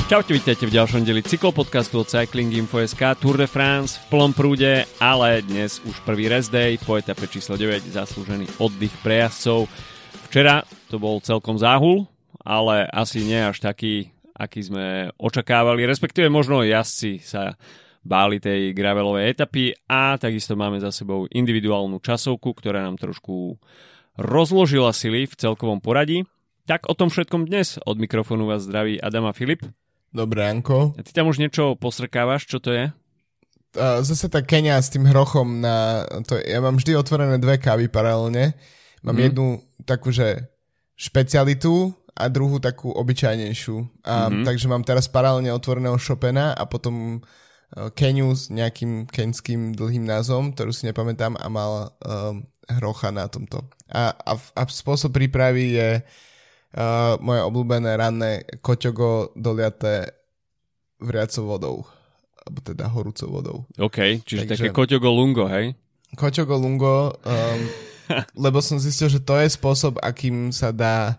Čaute, vítajte v ďalšom dieli cyklopodcastu od Cyclinginfo.sk. Tour de France v plnom prúde, ale dnes už prvý rest day, po etape číslo 9 zaslúžený oddych pre jazdcov. Včera to bol celkom záhul, ale asi nie až taký, aký sme očakávali, respektíve možno jazdci sa báli tej gravelovej etapy a takisto máme za sebou individuálnu časovku, ktorá nám trošku rozložila sily v celkovom poradí. Tak o tom všetkom dnes. Od mikrofónu vás zdraví Adam a Filip. Dobré, Janko. A ty tam už niečo posrkávaš, čo to je? Zase tá Kenia s tým hrochom na to, ja mám vždy otvorené dve kávy paralelne. Mám jednu takú, že špecialitu a druhú takú obyčajnejšiu. Takže mám teraz paralelne otvoreného Chopina a potom Keniu s nejakým keňským dlhým názvom, ktorú si nepamätám, a mal hrocha na tomto. A spôsob prípravy je moje obľúbené ranné koťogo doliaté vriacou vodou. Alebo teda horúcou vodou. OK, čiže také koťogo lungo, hej? Koťogo lungo, lebo som zistil, že to je spôsob, akým sa dá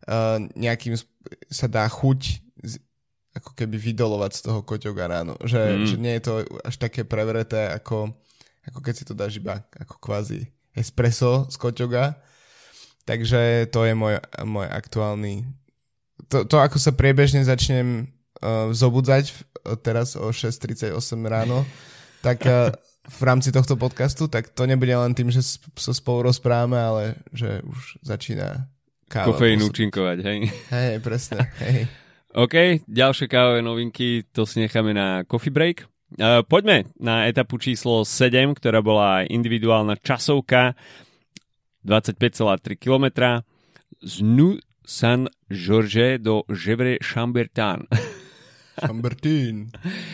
sa dá chuť ako keby vydolovať z toho koťoga ráno. Že nie je to až také prevreté, ako keď si to dáš iba ako kvázi espresso z koťoga. Takže to je môj aktuálny... To ako sa priebežne začnem zobudzať teraz o 6:38 ráno, tak v rámci tohto podcastu, tak to nebude len tým, že sa spolu rozprávame, ale že už začína káva. Kofeín účinkovať, hej? Hej, presne, hej. OK, ďalšie kávové novinky, to si necháme na coffee break. Poďme na etapu číslo 7, ktorá bola individuálna časovka 25,3 km z Nou Saint-Georges do Gevrey-Chambertin. Chambertin.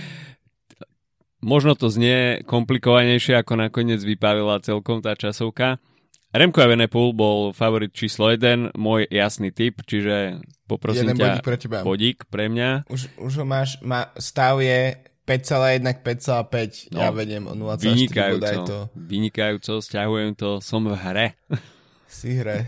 Možno to znie komplikovanejšie, ako nakoniec vypálila celkom tá časovka. Remco Evenepoel bol favorit číslo 1, môj jasný tip, čiže poprosím ťa, bodík pre mňa. Už ho máš, stav je 5,1 k 5,5, ja vediem o 0,4 bodaj to. Vynikajúco, sťahujem to, som v hre. Si hre.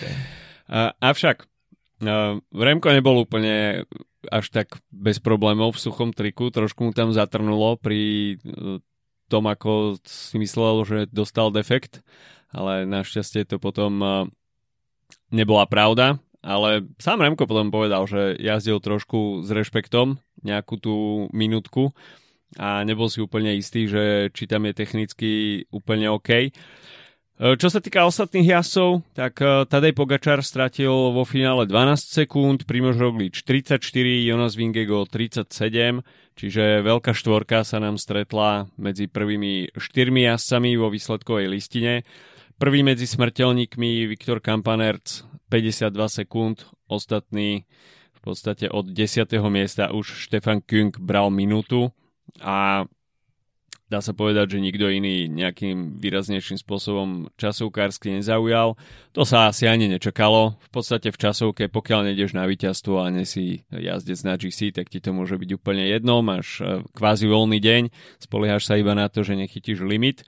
Avšak Remko nebol úplne až tak bez problémov v suchom triku, trošku mu tam zatrnulo pri tom, ako si myslel, že dostal defekt, ale našťastie to potom nebola pravda. Ale sám Remko potom povedal, že jazdil trošku s rešpektom nejakú tú minútku a nebol si úplne istý, že či tam je technicky úplne OK. Čo sa týka ostatných jazdcov, tak Tadej Pogačar stratil vo finále 12 sekúnd, Primož Roglič 34, Jonas Vingegaard 37, čiže veľká štvorka sa nám stretla medzi prvými 4 jazdcami vo výsledkovej listine. Prvý medzi smrteľníkmi Viktor Kampenerc 52 sekúnd, ostatní v podstate od 10. miesta už Stefan Küng bral minútu a dá sa povedať, že nikto iný nejakým výraznejším spôsobom časovkársky nezaujal. To sa asi ani nečakalo. V podstate v časovke, pokiaľ nejdeš na víťazstvo a nie si jazdec na GC, tak ti to môže byť úplne jedno. Máš kvázi voľný deň, spoliehaš sa iba na to, že nechytíš limit.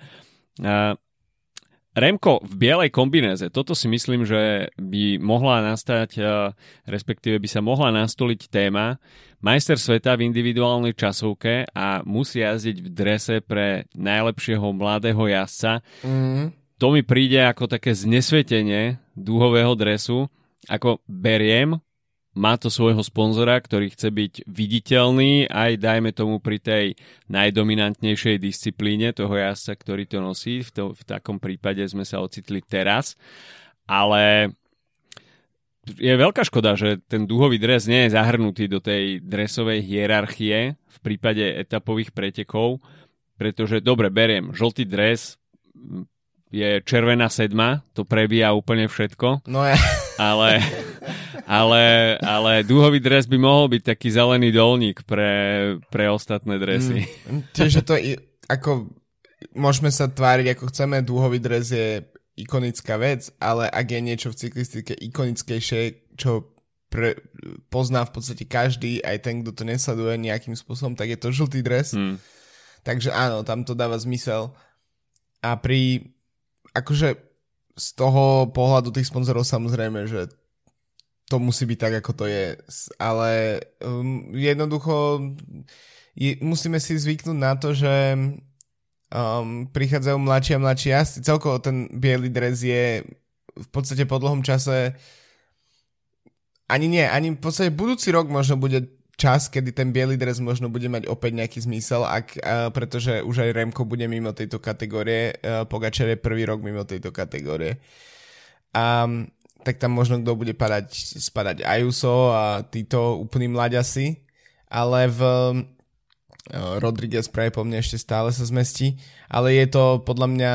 Remko v bielej kombinéze, toto si myslím, že by mohla nastať, respektíve by sa mohla nastoliť téma majster sveta v individuálnej časovke a musí jazdiť v drese pre najlepšieho mladého jazdca. To mi príde ako také znesvetenie dúhového dresu, ako beriem. Má to svojho sponzora, ktorý chce byť viditeľný aj dajme tomu pri tej najdominantnejšej disciplíne toho jazdca, ktorý to nosí. V takom prípade sme sa ocitli teraz. Ale je veľká škoda, že ten dúhový dres nie je zahrnutý do tej dresovej hierarchie v prípade etapových pretekov, pretože dobre, beriem, žltý dres je červená sedma, to prebíja úplne všetko. No ja. Ale dúhový dres by mohol byť taký zelený dolník pre ostatné dresy. Čiže to ako môžeme sa tváriť ako chceme, dúhový dres je ikonická vec, ale ak je niečo v cyklistike ikonickejšie, čo pozná v podstate každý, aj ten, kto to nesleduje nejakým spôsobom, tak je to žltý dres. Takže áno, tam to dáva zmysel. A akože z toho pohľadu tých sponzorov samozrejme, že to musí byť tak, ako to je. Ale jednoducho musíme si zvyknúť na to, že prichádzajú mladší a mladší jazdci. Celkovo ten biely dres je v podstate po dlhom čase ani v podstate budúci rok možno bude čas, kedy ten biely dres možno bude mať opäť nejaký zmysel, pretože už aj Remko bude mimo tejto kategórie, Pogačar je prvý rok mimo tejto kategórie. Tak tam možno kto bude spadať Ayuso a títo úplní mladiasi, ale Rodriguez práve po mne ešte stále sa zmestí, ale je to podľa mňa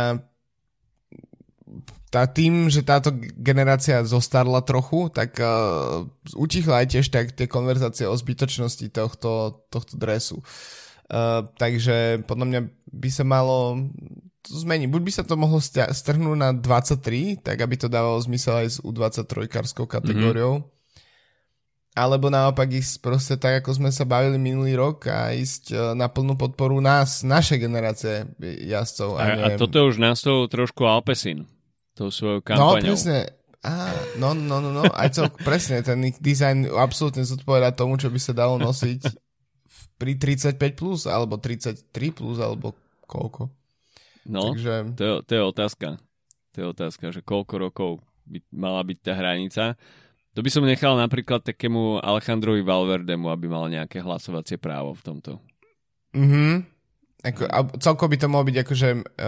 tým, že táto generácia zostarla trochu, tak utichla aj tiež tak tie konverzácie o zbytočnosti tohto dresu. Takže podľa mňa by sa malo to zmeniť. Buď by sa to mohlo strhnúť na 23, tak aby to dávalo zmysel aj s U23-karskou kategóriou, alebo naopak ísť proste tak, ako sme sa bavili minulý rok a ísť na plnú podporu našej generácie jazdcov. A toto už nastalo trošku Alpecin. Tou svojou kampaňou. No, presne. No. Presne, ten dizajn absolútne zodpovedá tomu, čo by sa dalo nosiť pri 35+, alebo 33+, alebo koľko. No, takže to je otázka. To je otázka, že koľko rokov by mala byť tá hranica. To by som nechal napríklad takému Alejandrovi Valverdemu, aby mal nejaké hlasovacie právo v tomto. Celko by to mohlo byť akože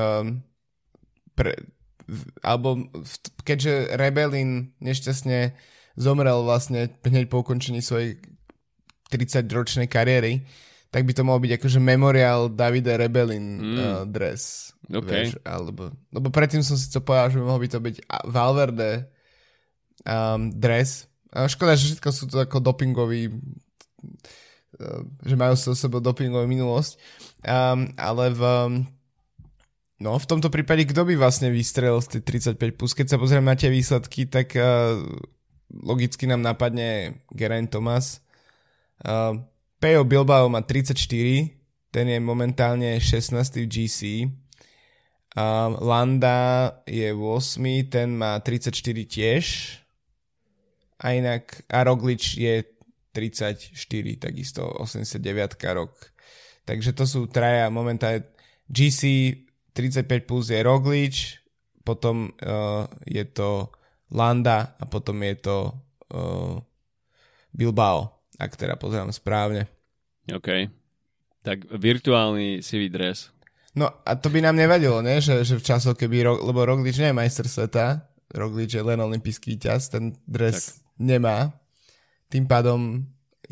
alebo keďže Rebellin nešťastne zomrel vlastne hneď po ukončení svojej 30-ročnej kariéry, tak by to mohol byť akože memoriál Davide Rebellin dres. Okay. Vieš, lebo predtým som si to povedal, že mohol by to byť Valverde dres. Škoda, že všetko sú to ako dopingoví, že majú so sebou dopingovú minulosť. Ale v tomto prípade, kto by vlastne vystrelil z tej 35+? Keď sa pozrieme na tie výsledky, tak logicky nám napadne Geraint Thomas. Peyo Bilbao má 34, ten je momentálne 16. v GC. Landa je 8, ten má 34 tiež. A Roglič je 34, takisto 89 rok. Takže to sú traja momentálne GC 35 plus je Roglič, potom je to Landa a potom je to Bilbao, ak teda pozerám správne. OK. Tak virtuálny CV dres. No a to by nám nevadilo, ne? Že v časoch, lebo Roglič nie je majster sveta, Roglič je len olympijský víťaz, ten dres nemá. Tým pádom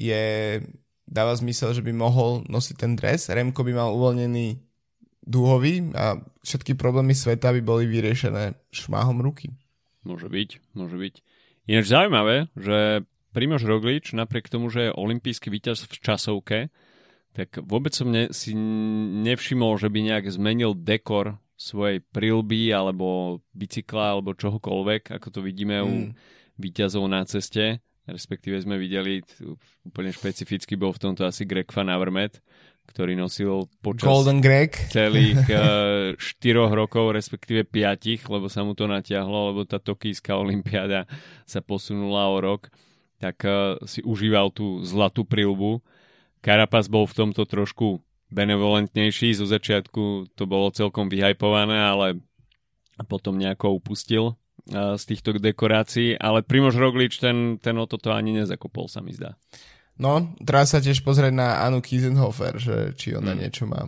dáva zmysel, že by mohol nosiť ten dres. Remko by mal uvoľnený dúhový a všetky problémy sveta by boli vyriešené šmáhom ruky. Môže byť. Ináč zaujímavé, že Primož Roglič, napriek tomu, že je olympijský víťaz v časovke, tak vôbec som si nevšimol, že by nejak zmenil dekor svojej prilby alebo bicykla alebo čohokoľvek, ako to vidíme u víťazov na ceste. Respektíve sme videli, úplne špecificky bol v tomto asi Greg Van Avermaet, ktorý nosil počas Golden Greg celých 4 rokov, respektíve 5, lebo sa mu to natiahlo, lebo tá tokijská olympiáda sa posunula o rok, tak si užíval tú zlatú prilbu. Carapaz bol v tomto trošku benevolentnejší, zo začiatku to bolo celkom vyhypované, ale potom nejako upustil z týchto dekorácií, ale Primož Roglič ten o toto ani nezakopol, sa mi zdá. No, treba sa tiež pozrieť na Anu Kiesenhofer, že či ona niečo má.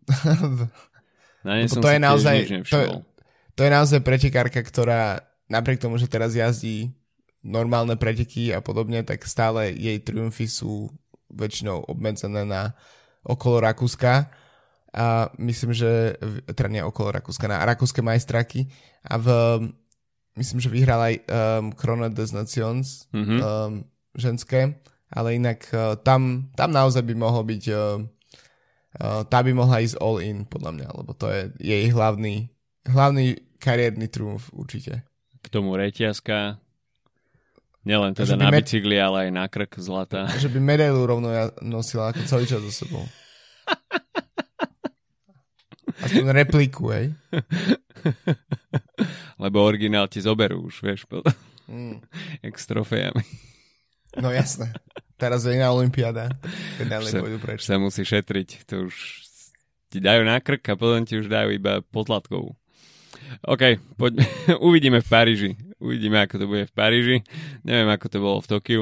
Na nej som to si naozaj, tiež nič nevšimol. To je naozaj pretekárka, ktorá napriek tomu, že teraz jazdí normálne preteky a podobne, tak stále jej triumfy sú väčšinou obmedzené na okolo Rakúska. A myslím, že teda nie okolo Rakúska, na rakúske majstráky. A myslím, že vyhral aj Chrono des Nations ženské. Ale inak tam naozaj by mohol byť tá by mohla ísť all in podľa mňa, lebo to je jej hlavný kariérny triumf určite. K tomu reťazka nielen teda na bicykli, ale aj na krk zlata. Že by medailu rovno nosila ako celý čas so sebou. Aspoň repliku, hej. Lebo originál ti zoberú už, vieš, jak s trofejami. No jasné. Teraz je iná olympiáda. Sa musí šetriť. To už ti dajú na krk a potom ti už dajú iba podlatkovú. OK, uvidíme v Paríži. Uvidíme, ako to bude v Paríži. Neviem, ako to bolo v Tokiu.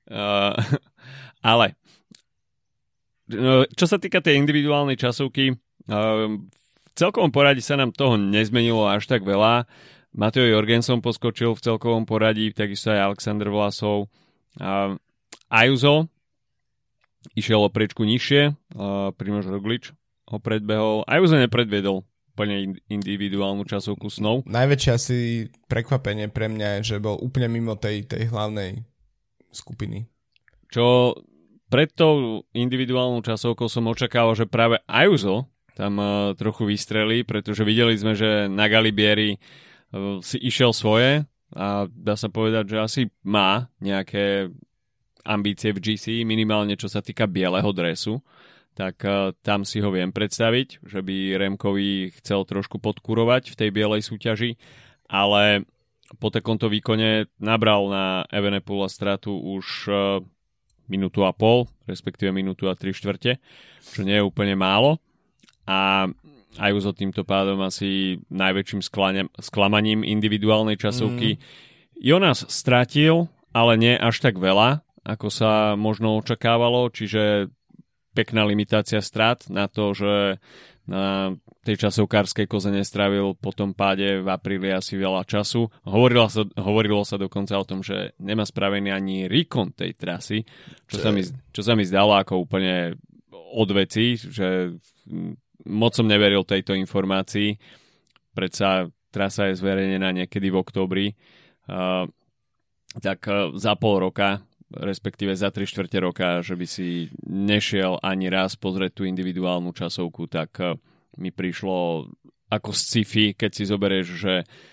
Ale čo sa týka tej individuálnej časovky, v celkovom poradí sa nám toho nezmenilo až tak veľa. Mateo Jorgensen poskočil v celkovom poradí, takisto aj Alexander Vlasov. Ayuso išiel o priečku nižšie, Primož Roglič ho predbehol. Ayuso nepredviedol úplne individuálnu časovku snov. Najväčšie asi prekvapenie pre mňa je, že bol úplne mimo tej hlavnej skupiny. Čo pred tou individuálnou časovkou som očakával, že práve Ayuso tam trochu vystrelí, pretože videli sme, že na Galibieri si išiel svoje a dá sa povedať, že asi má nejaké ambície v GC, minimálne čo sa týka bieleho dresu, tak tam si ho viem predstaviť, že by Remkovi chcel trošku podkurovať v tej bielej súťaži, ale po takomto výkone nabral na Evenepoela stratu už minútu a pol, respektíve minútu a 3/4, čo nie je úplne málo. A Ayuso týmto pádom asi najväčším sklamaním individuálnej časovky. Jonas stratil, ale nie až tak veľa, ako sa možno očakávalo, čiže pekná limitácia strát na to, že na tej časovkárskej koze nestrávil po tom páde v apríli asi veľa času. Hovorilo sa dokonca o tom, že nemá spravený ani recon tej trasy, čo sa mi zdalo ako úplne od veci, že moc som neveril tejto informácii. Predsa trasa je zverejnená niekedy v októbri. Tak za pol roka, respektíve za 3/4 roka, že by si nešiel ani raz pozrieť tú individuálnu časovku, tak mi prišlo ako sci-fi, keď si zoberieš, že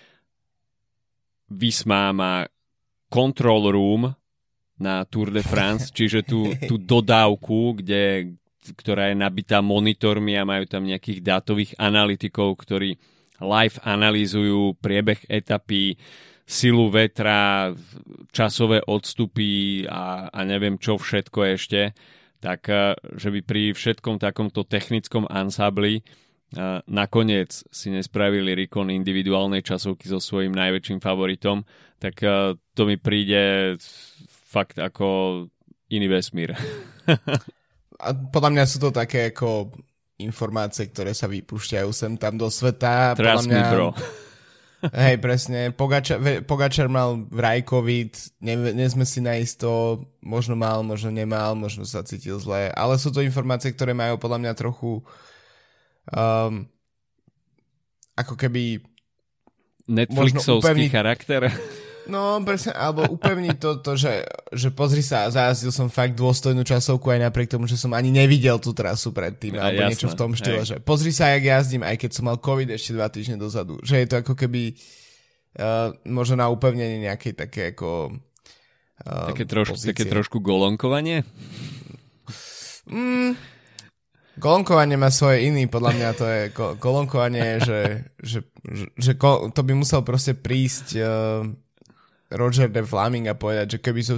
Visma má control room na Tour de France, čiže tú dodávku, ktorá je nabitá monitormi a majú tam nejakých dátových analytikov, ktorí live analýzujú priebeh etapy, silu vetra, časové odstupy a neviem čo všetko ešte, tak že by pri všetkom takomto technickom ansábli nakoniec si nespravili recon individuálnej časovky so svojím najväčším favoritom, tak to mi príde fakt ako iný vesmír. A podľa mňa sú to také ako informácie, ktoré sa vypúšťajú sem tam do sveta. Trust me, bro. Hej, presne. Pogačar mal vraj COVID, nie sme si naisto, možno mal, možno nemal, možno sa cítil zle, ale sú to informácie, ktoré majú podľa mňa trochu ako keby Netflixovský charakter. No, presne, alebo upevniť to že pozri sa, zajazdil som fakt dôstojnú časovku aj napriek tomu, že som ani nevidel tú trasu predtým, alebo jasné, niečo v tom štýle, že pozri sa, jak jazdím, aj keď som mal COVID ešte 2 týždne dozadu. Že je to ako keby možno na upevnenie nejakej také ako také trošku golonkovanie? Golonkovanie má svoje iný, podľa mňa to je golonkovanie, že to by musel proste prísť Roger de Flaming a povedať, že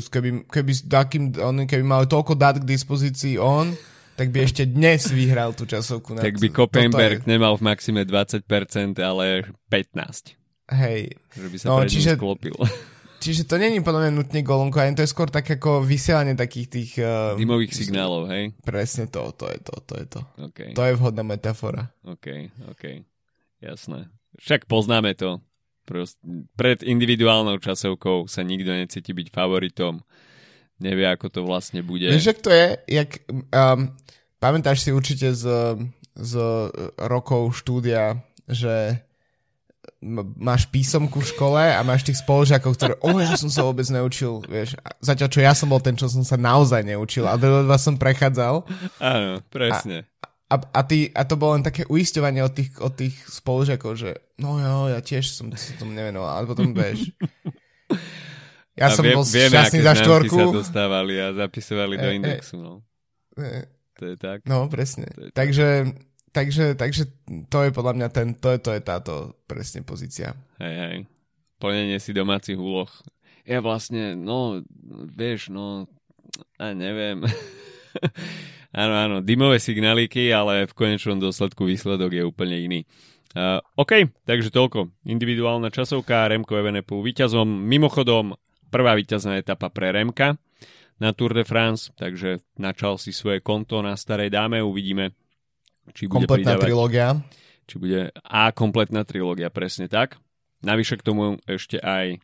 keby mal toľko dát k dispozícii tak by ešte dnes vyhral tú časovku. Tak by Koppenberg nemal v maxime 20%, ale 15%. Hej. Že by sa pred ním sklopil. Čiže to není podľa mňa nutne golonkovanie, to je skôr tak ako vysielanie takých tých dymových signálov, hej? Presne to je to. Okay. To je vhodná metafora. OK. Jasné. Však poznáme to. Pred individuálnou časovkou sa nikto necíti byť favoritom. Nevie, ako to vlastne bude. Vieš, jak to je? Pamätáš si určite z rokov štúdia, že máš písomku v škole a máš tých spolužiakov, ktoré ja som sa vôbec neučil, vieš. Zatiaľ, čo ja som bol ten, čo som sa naozaj neučil a do vás som prechádzal. Áno, presne. A to bolo len také uisťovanie od tých spolužiakov, že ja tiež som si tomu nevenoval, ale potom vieš. Ja som bol šťastný za 4. Sa dostávali a zapisovali do indexu, no. To je tak. No, presne. Takže to je podľa mňa to je táto presne pozícia. Hej. Plnenie si domácich úloh. Ja vlastne, no, vieš, no, neviem. Áno, dymové signálíky, ale v konečnom dôsledku výsledok je úplne iný. OK, takže toľko. Individuálna časovka, Remco Evenepoel víťazom. Mimochodom, prvá víťazná etapa pre Remka na Tour de France, takže načal si svoje konto na starej dáme, uvidíme, či bude kompletná trilógia. Či bude kompletná trilógia, presne tak. Navyše k tomu ešte aj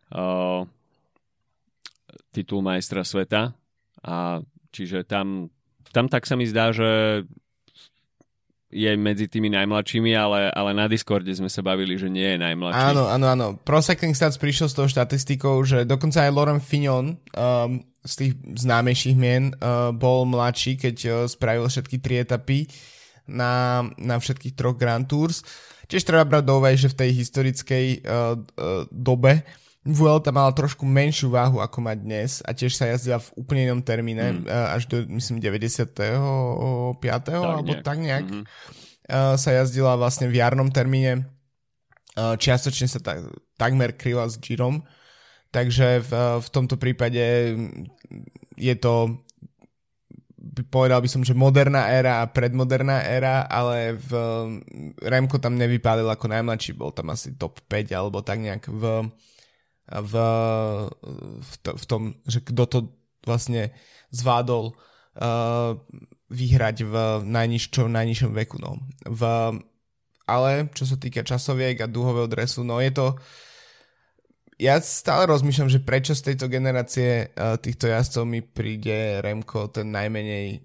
titul majstra sveta, a čiže tam tak sa mi zdá, že je medzi tými najmladšími, ale na Discorde sme sa bavili, že nie je najmladší. Áno. Pro Cycling Stats prišiel s tou štatistikou, že dokonca aj Laurent Fignon z tých známejších mien bol mladší, keď spravil všetky 3 etapy na všetkých 3 Grand Tours. Tiež treba brať do úvahy, že v tej historickej dobe Vuelta mala trošku menšiu váhu, ako má dnes, a tiež sa jazdila v úplne inom termíne, až do, myslím, 95. alebo tak nejak. Sa jazdila vlastne v jarnom termíne. Čiastočne sa takmer kryla s Girom. Takže v tomto prípade je to, povedal by som, že moderná éra a predmoderná éra, ale Remco tam nevypálil ako najmladší, bol tam asi top 5 alebo tak nejak v tom, že kto to vlastne zvládol vyhrať v najnižšom veku. No. Ale čo sa týka časoviek a dúhového dresu, no je to... Ja stále rozmýšľam, že prečo z tejto generácie týchto jazdcov mi príde Remco ten najmenej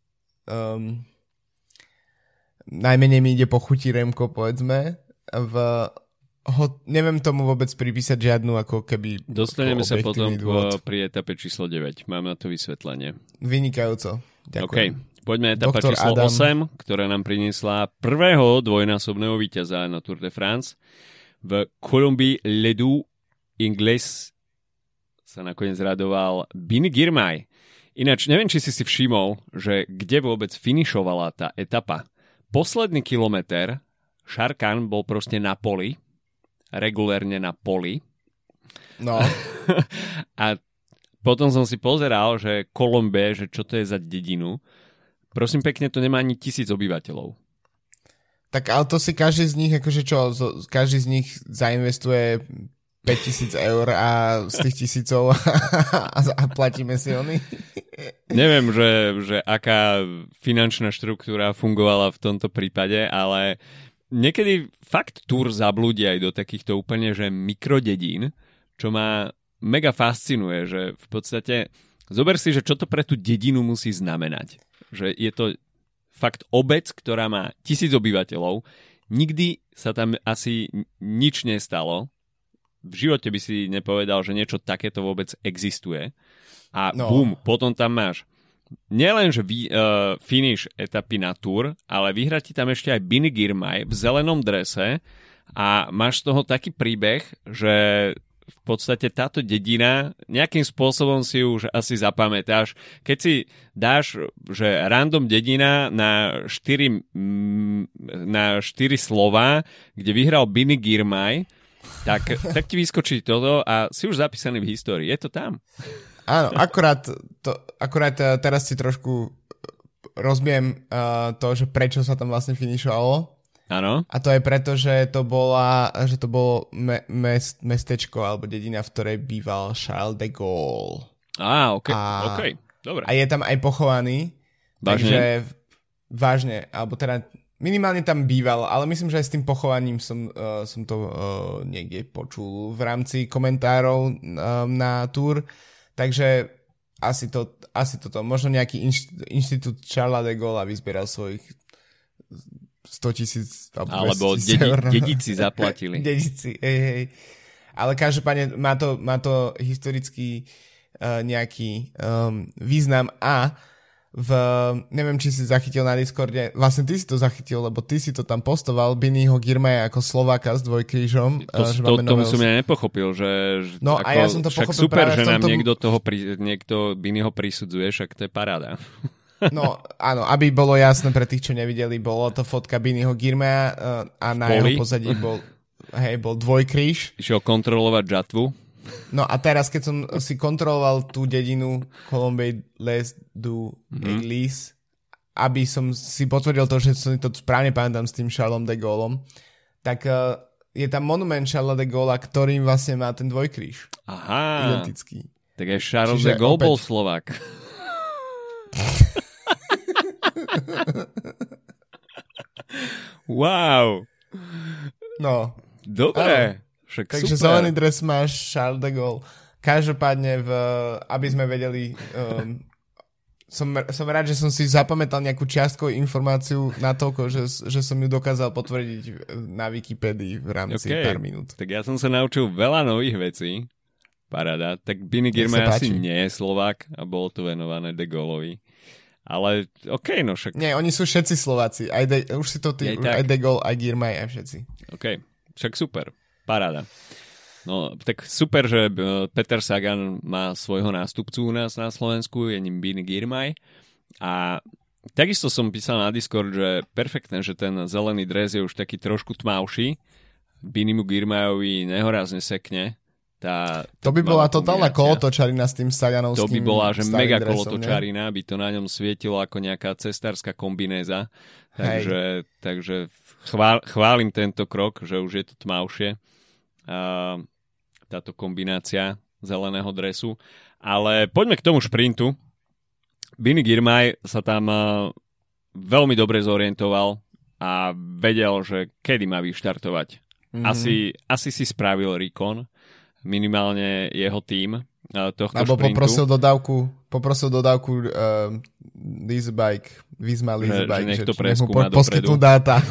mi ide po chuti Remco, povedzme. Neviem tomu vôbec pripísať žiadnu ako keby... Dostaneme sa potom pri etape číslo 9. Mám na to vysvetlenie. Vynikajúco. Ďakujem. OK, poďme etapa Doktor číslo Adam. 8, ktorá nám priniesla prvého dvojnásobného víťaza na Tour de France. V Colombii Ledoux Ingles sa nakoniec radoval Bini Girmay. Ináč, neviem, či si všimol, že kde vôbec finišovala tá etapa. Posledný kilometr Šarkan bol proste na poli, regulérne na poli. No. A potom som si pozeral, že Kolombe, že čo to je za dedinu. Prosím pekne, to nemá ani 1000 obyvateľov. Tak ale to si každý z nich, akože čo, každý z nich zainvestuje 5000 eur a z tých 1000 a platíme si oni. Neviem, že aká finančná štruktúra fungovala v tomto prípade, ale niekedy fakt Tour zablúdi aj do takýchto úplne, že mikrodedín, čo ma mega fascinuje, že v podstate zober si, že čo to pre tú dedinu musí znamenať. Že je to fakt obec, ktorá má 1000 obyvateľov, nikdy sa tam asi nič nestalo, v živote by si nepovedal, že niečo takéto vôbec existuje, a bum, potom tam máš nielen, že finish etapy na Tour, ale vyhrá ti tam ešte aj Bini Girmay v zelenom drese a máš z toho taký príbeh, že v podstate táto dedina, nejakým spôsobom si už asi zapamätáš. Keď si dáš, že random dedina na 4 slova, kde vyhral Bini Girmay, tak ti vyskočí toto a si už zapísaný v histórii. Je to tam. Áno, akurát teraz si trošku rozbiem to, že prečo sa tam vlastne finišovalo. Áno. A to je preto, že to bolo mestečko alebo dedina, v ktorej býval Charles de Gaulle. OK, dobre. A je tam aj pochovaný. Vážne? Takže vážne, alebo teda minimálne tam býval, ale myslím, že aj s tým pochovaním som to niekde počul v rámci komentárov na Tour. Takže asi toto. Možno nejaký inštitút Charlesa de Gaulle vyzbieral svojich 100 000 alebo dedici zaplatili. Dedici, hej. Ale každopádne má to historický nejaký význam a neviem, či si zachytil na Discorde, vlastne ty si to zachytil, lebo ty si to tam postoval, Biniho Girmaya ako Slováka s dvojkrížom. Tomu som ja nepochopil, že no, a ja som to však super, že nám niekto Biniho prisudzuje, však to je paráda. No áno, aby bolo jasné pre tých, čo nevideli, bolo to fotka Biniho Girmaya a na jeho pozadí bol dvojkríž. Išiel kontrolovať žatvu. No a teraz, keď som si kontroloval tú dedinu Colombey Les du Églises, aby som si potvrdil to, že som to správne pamätám s tým Charlesom de Gaulleom, tak je tam monument Charlesa de Gaulle, ktorým vlastne má ten dvojkríž. Aha. Identický. Tak aj Charles de Gaulle bol Slovák. Wow. No. Dobre. Však takže super. zelený dres máš Charles de Gaulle. Každopádne, aby sme vedeli... Som rád, že som si zapamätal nejakú čiastkovú informáciu natoľko, že som ju dokázal potvrdiť na Wikipedii v rámci pár minút. Tak ja som sa naučil veľa nových vecí. Paráda. Tak Bini Girmay asi nie je Slovák a bolo to venované de Gaulleovi. Ale okej, no však... Nie, oni sú všetci Slováci. Už si to aj de Gaulle, aj Girmay, aj všetci. Okej, však super. Paráda. No, tak super, že Peter Sagan má svojho nástupcu u nás na Slovensku, je ním Bini Girmay. A takisto som písal na Discord, že perfektné, že ten zelený dres je už taký trošku tmavší. Binimu Girmayovi nehorázne sekne. To by bola totálna kolotočarina s tým Saganovským. To by bola, že mega kolotočarina, by to na ňom svietilo ako nejaká cestárska kombinéza. Takže chválim tento krok, že už je to tmavšie. Táto kombinácia zeleného dresu. Ale poďme k tomu šprintu. Bini Girmay sa tam veľmi dobre zorientoval a vedel, že kedy má vyštartovať. Asi si spravil recon, minimálne jeho tím tohto šprintu. Alebo poprosil dodávku Visma Leasebike, že nech to preskúma poskytnú dáta.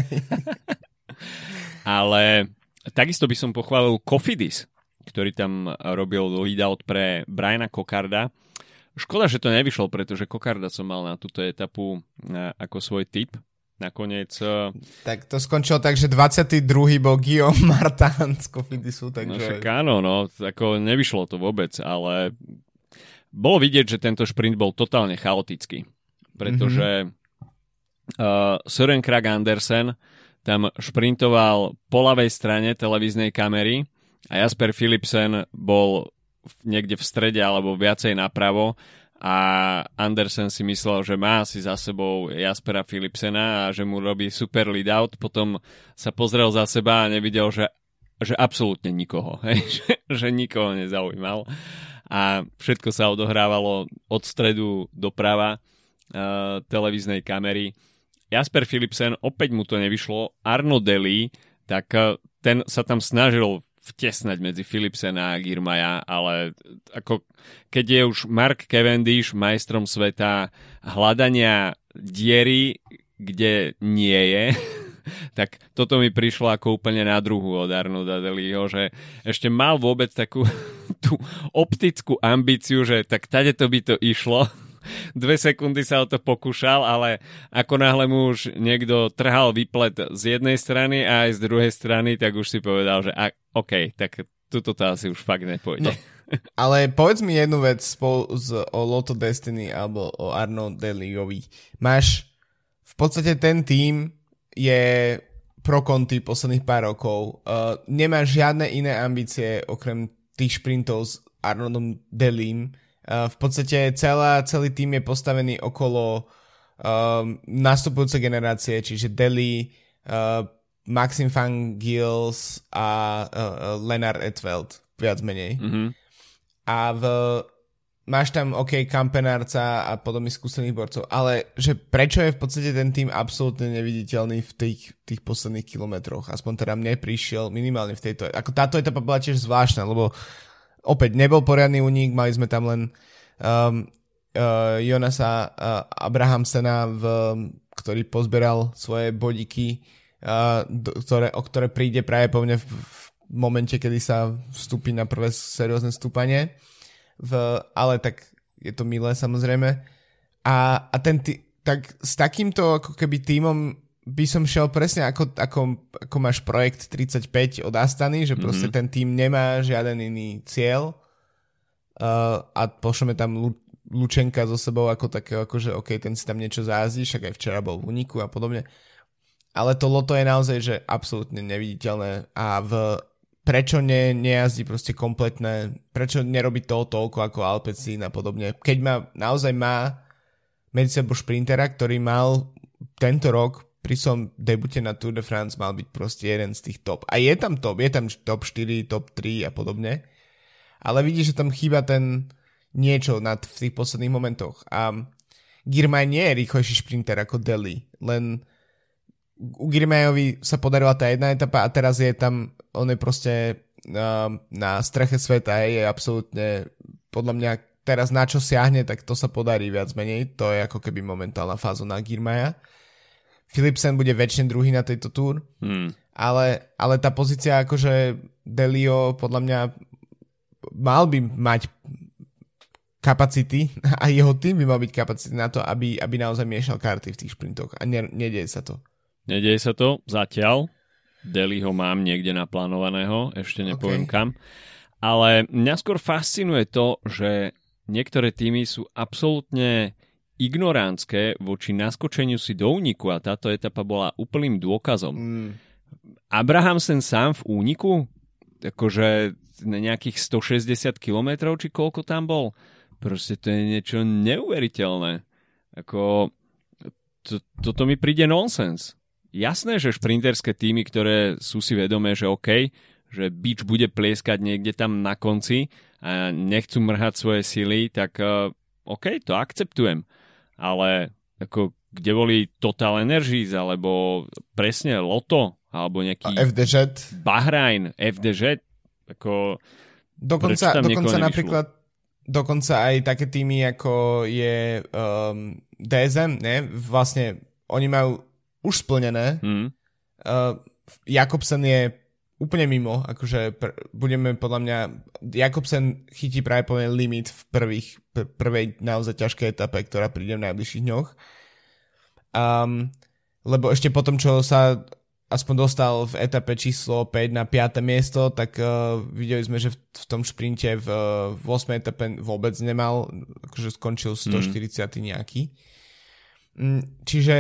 Ale takisto by som pochválil Cofidis, ktorý tam robil lead-out pre Briana Cockarda. Škoda, že to nevyšlo, pretože Cockarda som mal na túto etapu ako svoj tip. Nakoniec... Tak to skončilo tak, že 22. bol Guillaume Martin z Cofidisu, takže... No však áno, ako nevyšlo to vôbec, ale bolo vidieť, že tento šprint bol totálne chaotický, pretože Søren Kragh Andersen tam šprintoval po ľavej strane televíznej kamery a Jasper Philipsen bol niekde v strede alebo viacej napravo a Andersen si myslel, že má si za sebou Jaspera Philipsena a že mu robí super lead-out. Potom sa pozrel za seba a nevidel, že absolútne nikoho. Že nikoho nezaujímal. A všetko sa odohrávalo od stredu doprava televíznej kamery. Jasper Philipsen, opäť mu to nevyšlo. Arnaud Dely, tak ten sa tam snažil vtesnať medzi Philipsena a Girmaya, ale ako keď je už Mark Cavendish majstrom sveta hľadania diery, kde nie je, tak toto mi prišlo ako úplne na druhu od Arnauda Delyho, že ešte mal vôbec takú tú optickú ambíciu, že tak tadeto by to išlo. 2 sekundy sa o to pokúšal, ale ako náhle mu už niekto trhal výplet z jednej strany a aj z druhej strany, tak už si povedal, že OK, tak tuto to asi už fakt nepôjde. No, ale povedz mi jednu vec o Lotto Destiny alebo o Arnaud Delyovi. Máš v podstate ten tím je pro Conti posledných pár rokov. Nemáš žiadne iné ambície okrem tých šprintov s Arnaudom Delym. V podstate celý tým je postavený okolo nastupujúcej generácie, čiže Dely, Maxim van Gils a Lennart Etveld, viac menej. Mm-hmm. A máš tam Kampenarca a podobných skúsených borcov, ale že prečo je v podstate ten tým absolútne neviditeľný v tých posledných kilometroch? Aspoň teda mne prišiel minimálne v tejto... Ako táto etapa bola tiež zvláštna, lebo opäť nebol poriadny únik, mali sme tam len Jonasa Abrahamsena, ktorý pozberal svoje bodíky, o ktoré príde práve po mne v momente, kedy sa vstúpi na prvé seriózne stúpanie. Ale tak je to milé samozrejme. A tak s takýmto ako keby tímom by som šiel presne ako máš projekt 35 od Astany, že proste ten tým nemá žiaden iný cieľ a pošleme tam Lučenka so sebou ako takého, akože ten si tam niečo zájazdí, však aj včera bol v úniku a podobne. Ale to Lotto je naozaj, že absolútne neviditeľné a prečo nejazdí proste kompletné, prečo nerobí toľko ako Alpecin a podobne. Keď naozaj má medzi sebou šprintera, ktorý mal tento rok pri som debute na Tour de France mal byť proste jeden z tých top. A je tam top 4, top 3 a podobne. Ale vidíš, že tam chýba ten niečo v tých posledných momentoch. A Girmay nie je rýchlejší šprinter ako Deli. Len u Girmayovi sa podarila tá jedna etapa a teraz je tam, on je proste na streche sveta, je absolútne, podľa mňa teraz na čo siahne, tak to sa podarí viac menej. To je ako keby momentálna fáza na Girmaya. Philipsen bude väčšine druhý na tejto túr, ale tá pozícia akože Delio podľa mňa mal by mať kapacity a jeho tým by mal byť kapacity na to, aby naozaj miešal karty v tých šprintoch a nedieje sa to. Nedieje sa to zatiaľ. Deliho mám niekde naplánovaného, ešte nepoviem kam. Ale mňa skôr fascinuje to, že niektoré týmy sú absolútne ignorantské voči naskočeniu si do úniku a táto etapa bola úplným dôkazom. Abrahamsen sám v úniku, akože na nejakých 160 kilometrov, či koľko tam bol, proste to je niečo neuveriteľné. Ako, toto mi príde nonsens. Jasné, že šprinterské týmy, ktoré sú si vedomé, že OK, že bič bude plieskať niekde tam na konci a nechcú mrhať svoje sily, tak OK, to akceptujem. Ale ako, kde boli Total Energies, alebo presne Lotto, alebo nejaký FDŽ. Bahrain, FDŽ, ako dokonca napríklad dokonca aj také týmy, ako je DSM, ne? Vlastne oni majú už splnené. Jakobsen je úplne mimo, akože budeme podľa mňa, Jakobsen chytí práve poviem limit v prvej naozaj ťažkej etape, ktorá príde v najbližších dňoch. Lebo ešte potom, čo sa aspoň dostal v etape číslo 5 na 5. miesto, tak videli sme, že v tom šprinte v 8. etape vôbec nemal, akože skončil 140 nejaký. Čiže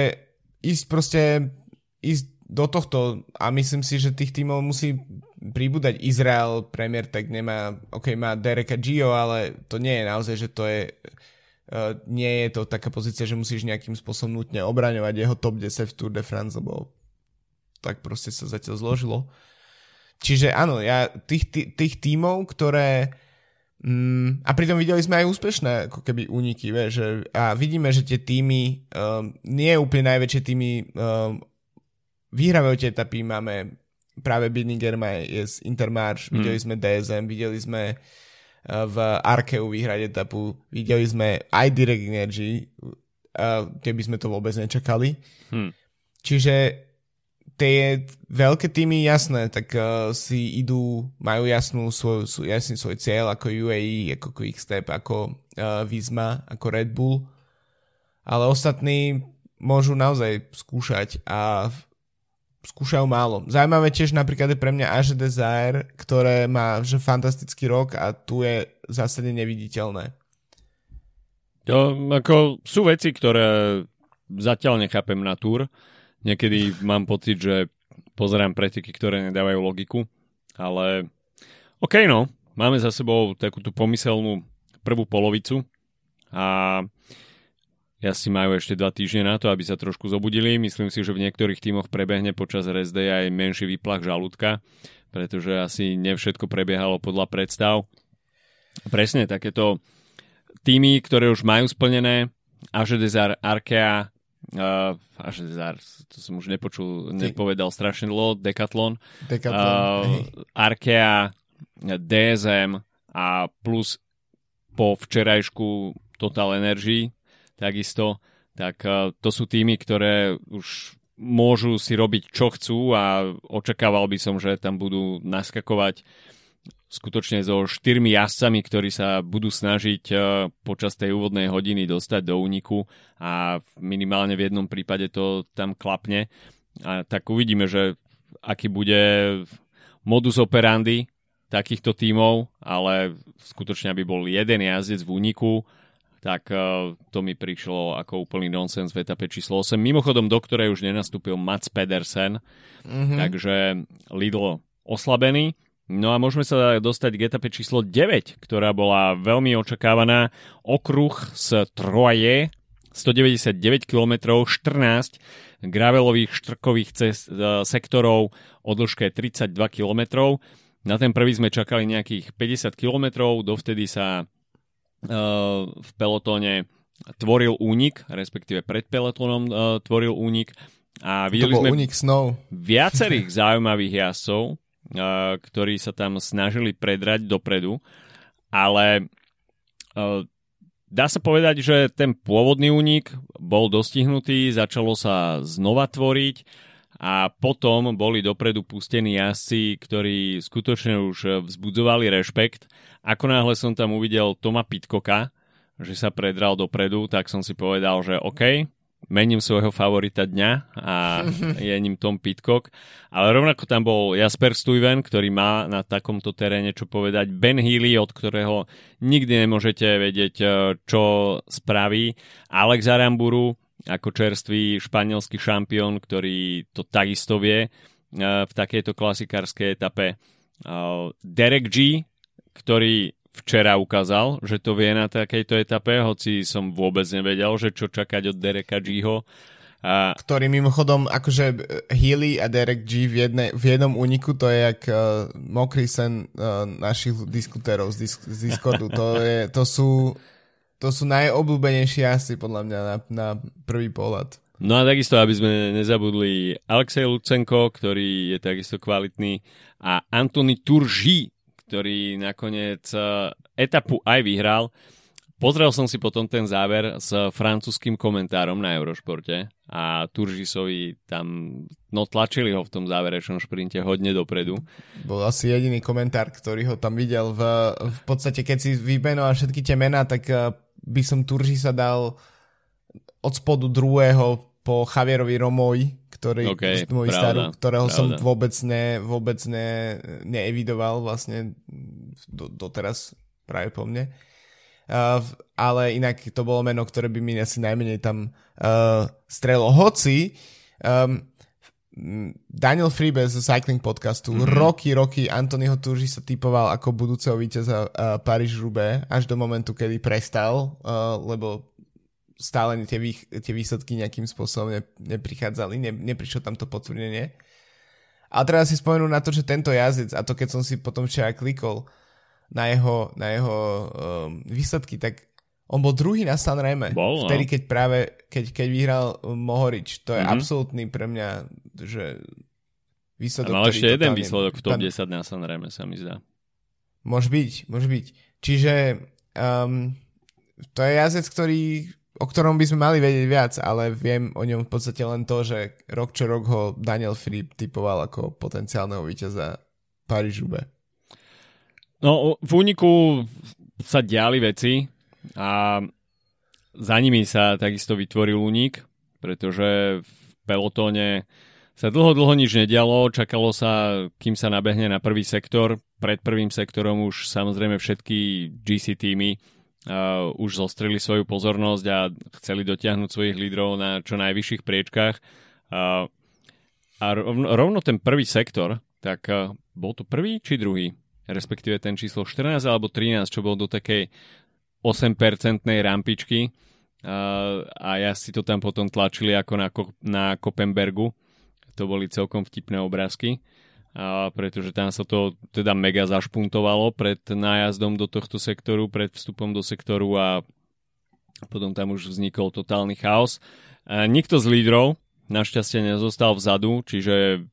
ísť do tohto a myslím si, že tých tímov musí pribúdať. Izrael, Premier tak nemá, má Dereka Gio, ale to nie je naozaj, že to je nie je to taká pozícia, že musíš nejakým spôsobom nutne obraňovať jeho top 10 v Tour de France, lebo tak proste sa zatiaľ zložilo. Čiže áno, tých tímov, ktoré a pritom videli sme aj úspešné ako keby úniky, že, a vidíme, že tie tímy nie úplne najväčšie tímy vyhrávajú tie etapy, máme práve Bidny Germay z Intermarche, videli sme DSM, videli sme v Arkeu vyhrať etapu, videli sme aj Direct Energy, keby sme to vôbec nečakali. Čiže tie veľké týmy, jasné, tak si majú jasný svoj cieľ, ako UAE, ako Quickstep, ako Visma, ako Red Bull, ale ostatní môžu naozaj skúšať a skúšajú málo. Zaujímavé tiež napríklad je pre mňa AG Desire, ktoré má že fantastický rok a tu je v zásade neviditeľné. To ako sú veci, ktoré zatiaľ nechápem na Tour. Niekedy mám pocit, že pozerám preteky, ktoré nedávajú logiku, ale OK, no, máme za sebou takúto pomyselnú prvú polovicu a si majú ešte 2 týždne na to, aby sa trošku zobudili. Myslím si, že v niektorých tímoch prebehne počas rest day aj menší výplach žalúdka, pretože asi nevšetko prebiehalo podľa predstav. Presne takéto tímy, ktoré už majú splnené, AG Desire, Arkea, AG Desire, to som už nepovedal strašne dlho, Decathlon. Arkea, DSM a plus po včerajšku Total Energy, takisto, tak to sú týmy, ktoré už môžu si robiť čo chcú a očakával by som, že tam budú naskakovať skutočne so 4 jazdcami, ktorí sa budú snažiť počas tej úvodnej hodiny dostať do úniku a minimálne v jednom prípade to tam klapne. A tak uvidíme, že aký bude modus operandi takýchto tímov, ale skutočne aby bol jeden jazdec v úniku, tak to mi prišlo ako úplný nonsens v etape číslo 8. Mimochodom, do ktorej už nenastúpil Mats Pedersen, takže Lidl oslabený. No a môžeme sa dostať k etape číslo 9, ktorá bola veľmi očakávaná. Okruh z Troje, 199 km, 14 gravelových štrkových sektorov o dĺžke 32 km. Na ten prvý sme čakali nejakých 50 km, dovtedy sa v pelotóne tvoril únik, respektíve pred pelotónom tvoril únik. A videli sme únik snov. Viacerých zaujímavých jazdcov, ktorí sa tam snažili predrať dopredu, ale dá sa povedať, že ten pôvodný únik bol dostihnutý, začalo sa znova tvoriť a potom boli dopredu pustení jazdci, ktorí skutočne už vzbudzovali rešpekt. Ako náhle som tam uvidel Toma Pidcocka, že sa predral dopredu, tak som si povedal, že OK, mením svojho favorita dňa a je ním Tom Pidcock. Ale rovnako tam bol Jasper Stuyven, ktorý má na takomto teréne čo povedať. Ben Healy, od ktorého nikdy nemôžete vedieť, čo spraví. Alex Aramburu, ako čerstvý španielský šampión, ktorý to takisto vie v takejto klasikárskej etape. Derek G, ktorý včera ukázal, že to vie na takejto etape, hoci som vôbec nevedel, že čo čakať od Dereka Gho. Ktorý mimochodom, akože Healy a Derek G v jednom úniku, to je jak mokrý sen našich diskutérov z Discordu. To sú najobľúbenejší jazdci podľa mňa na prvý pohľad. No a takisto, aby sme nezabudli Alexej Lucenko, ktorý je takisto kvalitný, a Anthony Turgi, ktorý nakoniec etapu aj vyhral. Pozrel som si potom ten záver s francúzským komentárom na Eurošporte a Turgisovi tam tlačili ho v tom záverečnom šprinte hodne dopredu. Bol asi jediný komentár, ktorý ho tam videl. V podstate, keď si vymenoval všetky tie mená, tak by som Turgisa dal od spodu druhého po Javierovi Romovi, ktorého som vôbec neevidoval vlastne doteraz práve po mne. Ale inak to bolo meno, ktoré by mi asi najmenej tam strelo. Hoci Daniel Friebe z Cycling podcastu roky Anthonyho Turgi sa typoval ako budúceho víťaza Paríž-Roubaix až do momentu, kedy prestal, lebo stále tie výsledky nejakým spôsobom neprichádzali, neprišlo tam to potvrdenie. A teraz si spomenul na to, že tento jazdec, a to keď som si potom včera klikol na jeho výsledky, tak on bol druhý na Sanreme. Vtedy, keď vyhral Mohorič. To je absolútny pre mňa, že výsledok. Ale ešte jeden výsledok v top 10 na Sanreme, sa mi zdá. Môže byť. Čiže to je jazdec, o ktorom by sme mali vedieť viac, ale viem o ňom v podstate len to, že rok čo rok ho Daniel Friebe typoval ako potenciálneho víťaza Paríž-Roubaix. No, v úniku sa diali veci a za nimi sa takisto vytvoril únik, pretože v pelotóne sa dlho nič nedialo, čakalo sa, kým sa nabehne na prvý sektor. Pred prvým sektorom už samozrejme všetky GC týmy už zostreli svoju pozornosť a chceli dotiahnuť svojich lídrov na čo najvyšších priečkách. A rovno ten prvý sektor, tak bol to prvý či druhý? Respektíve ten číslo 14 alebo 13, čo bol do takej 8% rampičky a ja si to tam potom tlačili ako na Koppenbergu. To boli celkom vtipné obrázky. Pretože tam sa to teda mega zašpuntovalo pred nájazdom do tohto sektoru, pred vstupom do sektoru a potom tam už vznikol totálny chaos. Nikto z lídrov našťastie nezostal vzadu, čiže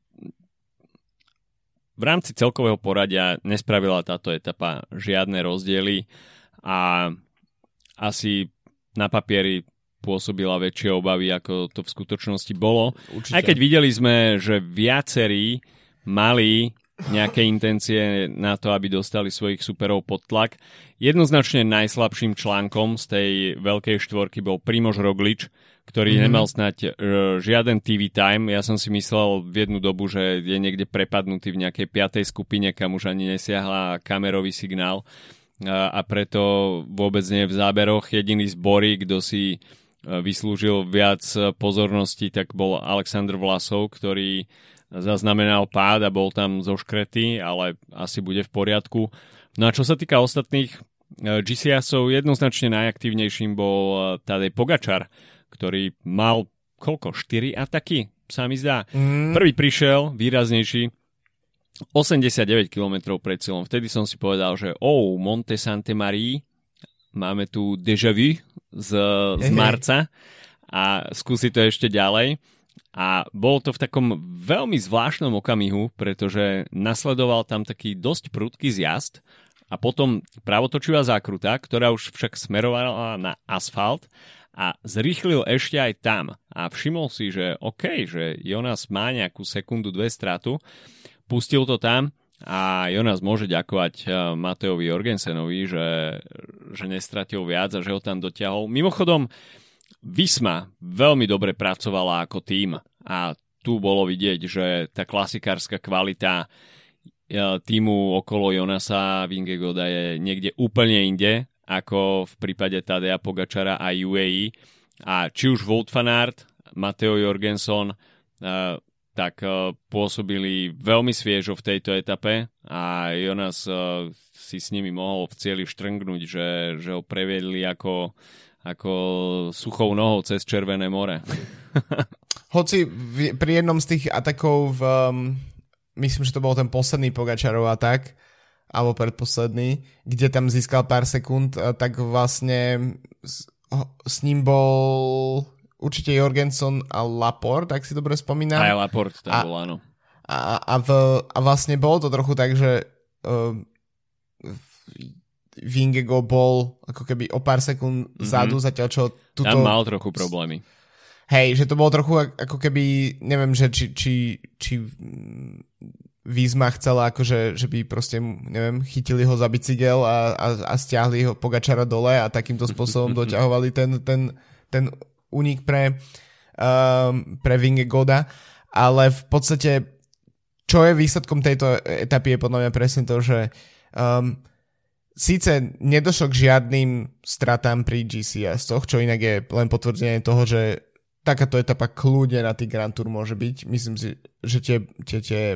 v rámci celkového poradia nespravila táto etapa žiadne rozdiely a asi na papieri pôsobila väčšie obavy, ako to v skutočnosti bolo. Určite. Aj keď videli sme, že viacerí mali nejaké intencie na to, aby dostali svojich superov pod tlak. Jednoznačne najslabším článkom z tej veľkej štvorky bol Primož Roglič, ktorý nemal snať žiaden TV time. Ja som si myslel v jednu dobu, že je niekde prepadnutý v nejakej 5. skupine, kam už ani nesiahla kamerový signál a preto vôbec nie je v záberoch. Jediný z Bory, kto si vyslúžil viac pozornosti, tak bol Alexander Vlasov, ktorý zaznamenal pád a bol tam zoškretý, ale asi bude v poriadku. No a čo sa týka ostatných GCS-ov, jednoznačne najaktívnejším bol Tadej Pogačar, ktorý mal 4 ataky, sa mi zdá. Prvý prišiel, výraznejší, 89 km pred cieľom. Vtedy som si povedal, že Monte Sante Marie, máme tu déjà vu z marca a skúsi to ešte ďalej. A bolo to v takom veľmi zvláštnom okamihu, pretože nasledoval tam taký dosť prudký zjazd a potom pravotočivá zákruta, ktorá už však smerovala na asfalt a zrýchlil ešte aj tam. A všimol si, že že Jonas má nejakú sekundu, 2 stratu, pustil to tam a Jonas môže ďakovať Mateovi Jorgensenovi, že nestratil viac a že ho tam dotiahol. Mimochodom, Visma veľmi dobre pracovala ako tím a tu bolo vidieť, že tá klasikárska kvalita týmu okolo Jonasa Vingegaarda je niekde úplne inde ako v prípade Tadeja Pogačara a UAE. A či už Wout van Aert, Matteo Jorgenson tak pôsobili veľmi sviežo v tejto etape a Jonas si s nimi mohol v cieli štrngnúť, že ho previedli ako suchou nohou cez Červené more. Hoci pri jednom z tých atakov, myslím, že to bol ten posledný Pogačarov atak, alebo predposledný, kde tam získal pár sekúnd, tak vlastne s ním bol určite Jorgenson a Laporte, tak si dobre spomínam. Aj Laporte tam bol, áno. A vlastne bolo to trochu tak, že Vingegaard bol ako keby o pár sekúnd vzadu, zatiaľ čo tuto... Tam mal trochu problémy. Hej, že to bolo trochu ako keby, neviem, že či Visma chcela akože, že by proste, neviem, chytili ho za bicykel a stiahli ho Pogačara dole a takýmto spôsobom doťahovali ten únik pre Vingegaarda, ale v podstate čo je výsledkom tejto etapy je podľa mňa presne to, že síce nedošlo k žiadnym stratám pri GCS-toch, čo inak je len potvrdenie toho, že takáto etapa kľudne na tých Grand Tour môže byť. Myslím si, že tie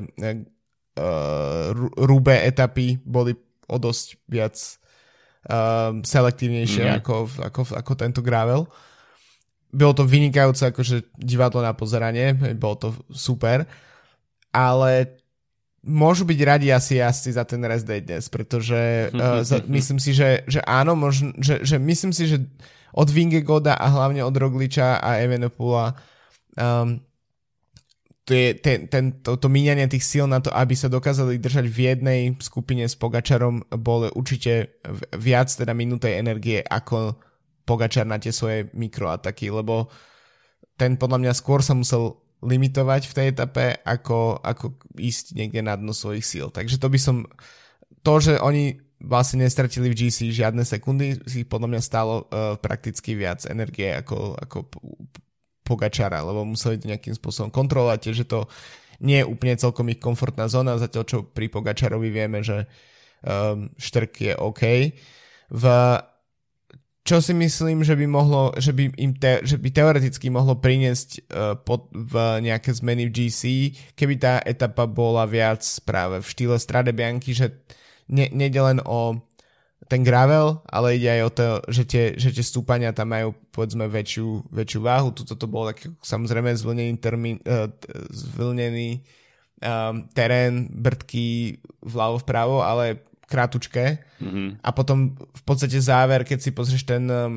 Roubaix etapy boli o dosť viac selektívnejšie ako tento gravel. Bolo to vynikajúce akože divadlo na pozeranie, bolo to super, ale môžu byť radi asi jazdci za ten rest day dnes, pretože myslím si, že áno, že myslím si, že od Vingegaarda a hlavne od Rogliča a Evenepoela to míňanie tých síl na to, aby sa dokázali držať v jednej skupine s Pogačarom, bolo určite viac teda minutej energie ako Pogačar na tie svoje mikroataky, lebo ten podľa mňa skôr sa musel limitovať v tej etape, ako ísť niekde na dno svojich síl. Takže to, že oni vlastne nestratili v GC žiadne sekundy, si podľa mňa stálo prakticky viac energie ako Pogačara, lebo museli to nejakým spôsobom kontrolovať, že to nie je úplne celkom ich komfortná zóna, zatiaľ čo pri Pogačarovi vieme, že štrk je OK. Čo si myslím, že by teoreticky mohlo priniesť v nejaké zmeny v GC, keby tá etapa bola viac práve v štýle Strade Bianche, že nejde len o ten gravel, ale ide aj o to, že tie stúpania tam majú povedzme väčšiu váhu. Tuto to bol taký samozrejme zvlnený terén, brdky vľavo vpravo, ale krátučké. A potom v podstate záver, keď si pozrieš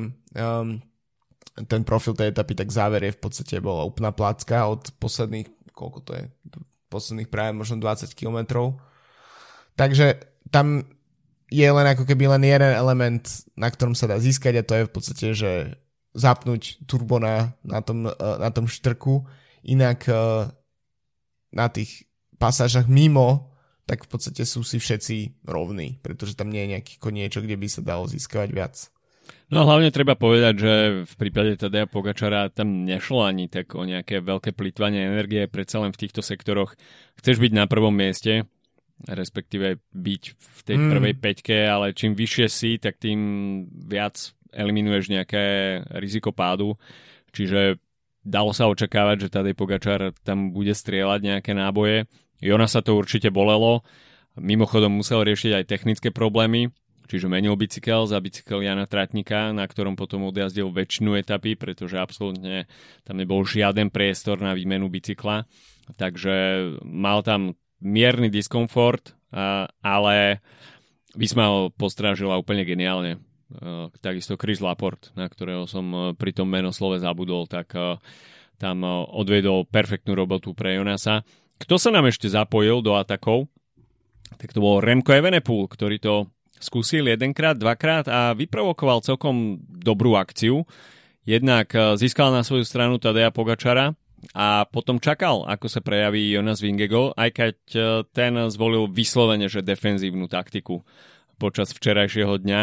ten profil tej etapy, tak záver je v podstate bola úplná placka od posledných, koľko to je? Posledných práve možno 20 kilometrov. Takže tam je len ako keby len jeden element, na ktorom sa dá získať a to je v podstate, že zapnúť turbo na tom štrku. Inak na tých pasážach mimo tak v podstate sú si všetci rovní, pretože tam nie je nejaký koniečok, kde by sa dalo získavať viac. No a hlavne treba povedať, že v prípade Tadeja Pogačara tam nešlo ani tak o nejaké veľké plytvanie energie, predsa len v týchto sektoroch chceš byť na prvom mieste, respektíve byť v tej prvej peťke, ale čím vyššie si, tak tým viac eliminuješ nejaké riziko pádu, čiže dalo sa očakávať, že Tadej Pogačar tam bude strieľať nejaké náboje. Jonasa to určite bolelo, mimochodom musel riešiť aj technické problémy, čiže menil bicykel za bicykel Jana Tratníka, na ktorom potom odjazdil väčšinu etapy, pretože absolútne tam nebol žiaden priestor na výmenu bicykla, takže mal tam mierny diskomfort, ale Visma ho postrážila úplne geniálne. Takisto Chris Laporte, na ktorého som pri tom menoslove zabudol, tak tam odvedol perfektnú robotu pre Jonasa. Kto sa nám ešte zapojil do atakov? Tak to bol Remco Evenepoel, ktorý to skúsil jedenkrát, dvakrát a vyprovokoval celkom dobrú akciu. Jednak získal na svoju stranu Tadeja Pogačara a potom čakal, ako sa prejaví Jonas Vingegaard, aj keď ten zvolil vyslovene, že defenzívnu taktiku počas včerajšieho dňa.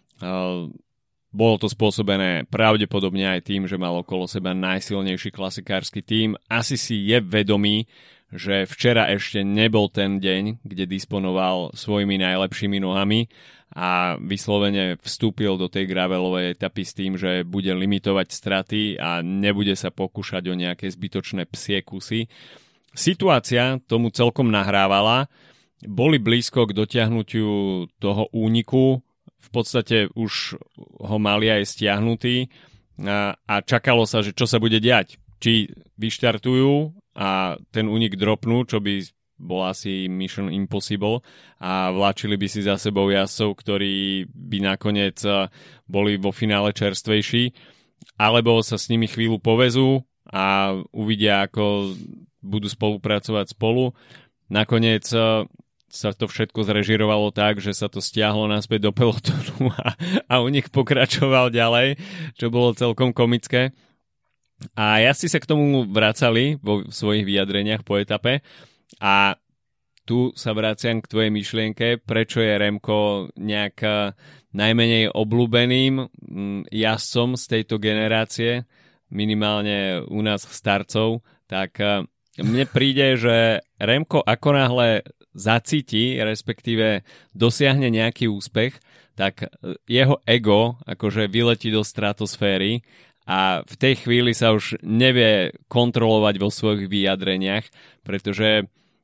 Bolo to spôsobené pravdepodobne aj tým, že mal okolo seba najsilnejší klasikársky tím. Asi si je vedomý, že včera ešte nebol ten deň, kde disponoval svojimi najlepšími nohami a vyslovene vstúpil do tej gravelovej etapy s tým, že bude limitovať straty a nebude sa pokúšať o nejaké zbytočné psie kusy. Situácia tomu celkom nahrávala, boli blízko k dotiahnutiu toho úniku, v podstate už ho mali aj stiahnutý a čakalo sa, že čo sa bude diať. Či vyštartujú a ten únik dropnú, čo by bol asi Mission Impossible a vláčili by si za sebou jazdcov, ktorí by nakoniec boli vo finále čerstvejší, alebo sa s nimi chvíľu povezú a uvidia, ako budú spolupracovať spolu. Nakoniec sa to všetko zrežirovalo tak, že sa to stiahlo naspäť do pelotonu a u nich pokračoval ďalej, čo bolo celkom komické. A jazdci sa k tomu vracali vo svojich vyjadreniach po etape a tu sa vraciam k tvojej myšlienke, prečo je Remco nejak najmenej obľúbeným jazdcom z tejto generácie, minimálne u nás starcov, tak mne príde, že Remco ako náhle zacíti, respektíve dosiahne nejaký úspech, tak jeho ego akože vyletí do stratosféry a v tej chvíli sa už nevie kontrolovať vo svojich vyjadreniach, pretože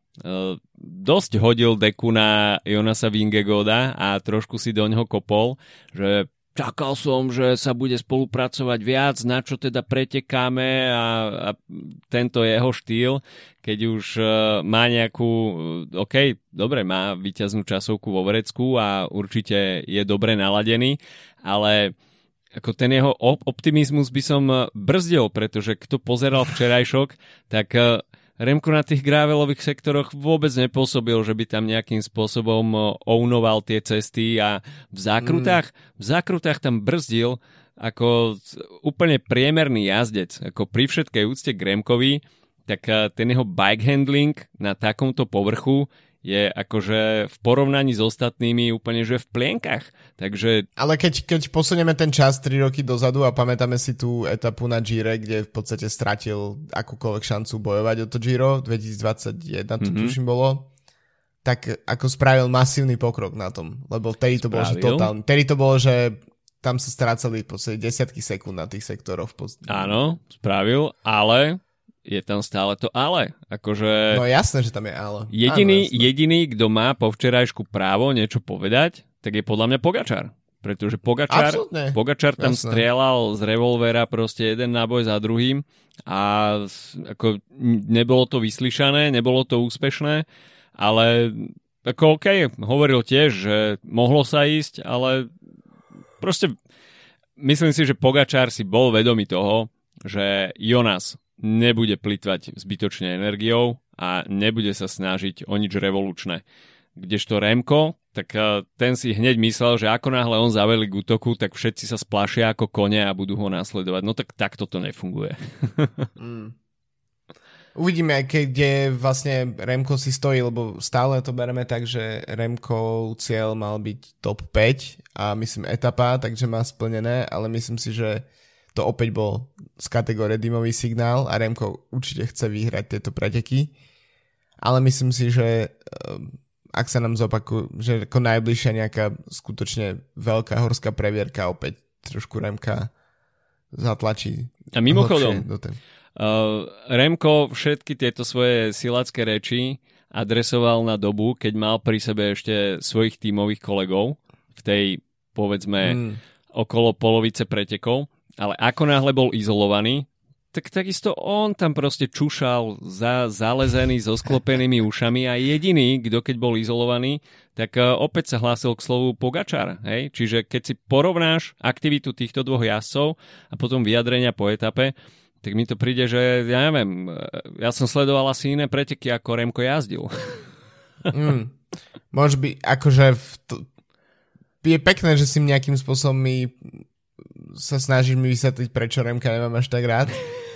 dosť hodil deku na Jonasa Vingegaarda a trošku si do ňoho kopol, že čakal som, že sa bude spolupracovať viac, na čo teda pretekáme a tento jeho štýl, keď už má nejakú, dobre, má víťaznú časovku vo vrecku a určite je dobre naladený, ale ako ten jeho optimizmus by som brzdil, pretože kto pozeral včerajšok, tak Remco na tých gravelových sektoroch vôbec nepôsobil, že by tam nejakým spôsobom ownoval tie cesty a v zákrutách tam brzdil ako úplne priemerný jazdec. Ako pri všetkej úcte k Remkovi, tak ten jeho bike handling na takomto povrchu je akože v porovnaní s ostatnými úplne že v plienkach. Takže... Ale keď posunieme ten čas 3 roky dozadu a pamätáme si tú etapu na Gire, kde v podstate stratil akúkoľvek šancu bojovať o to Giro, 2021 to tuším bolo, tak ako spravil masívny pokrok na tom, lebo vtedy to bolo, že totálne. Vtedy to bolo, že tam sa strácali v podstate desiatky sekúnd na tých sektoroch. Áno, spravil, ale... je tam stále to ale. Akože no jasné, že tam je ale. Jediný, kto má po včerajšku právo niečo povedať, tak je podľa mňa Pogačar. Pretože Pogačar tam strieľal z revolvera proste jeden náboj za druhým a ako nebolo to vyslyšané, nebolo to úspešné, ale ako hovoril tiež, že mohlo sa ísť, ale proste myslím si, že Pogačar si bol vedomý toho, že Jonas nebude plytvať zbytočne energiou a nebude sa snažiť o nič revolučné. Kdežto Remco, tak ten si hneď myslel, že ako náhle on zavelí k útoku, tak všetci sa splášia ako kone a budú ho nasledovať. No tak takto to nefunguje. Uvidíme, kde vlastne Remco si stojí, lebo stále to bereme tak, že Remco cieľ mal byť top 5 a myslím etapa, takže má splnené, ale myslím si, že to opäť bol z kategórie dymový signál a Remco určite chce vyhrať tieto preteky. Ale myslím si, že ak sa nám zopakuje, že ako najbližšia nejaká skutočne veľká horská previerka opäť trošku Remka zatlačí. A mimochodom, Remko všetky tieto svoje silácké reči adresoval na dobu, keď mal pri sebe ešte svojich tímových kolegov v tej, povedzme, okolo polovice pretekov, ale ako náhle bol izolovaný, tak takisto on tam proste čušal zalezený so sklopenými ušami a jediný, kto keď bol izolovaný, tak opäť sa hlásil k slovu Pogačar. Hej? Čiže keď si porovnáš aktivitu týchto dvoch jazdcov a potom vyjadrenia po etape, tak mi to príde, že ja neviem, ja som sledoval asi iné preteky, ako Remko jazdil. Môže byť, akože je pekné, že si nejakým spôsobom sa snažíš mi vysvetliť, prečo Remka nemám až tak rád.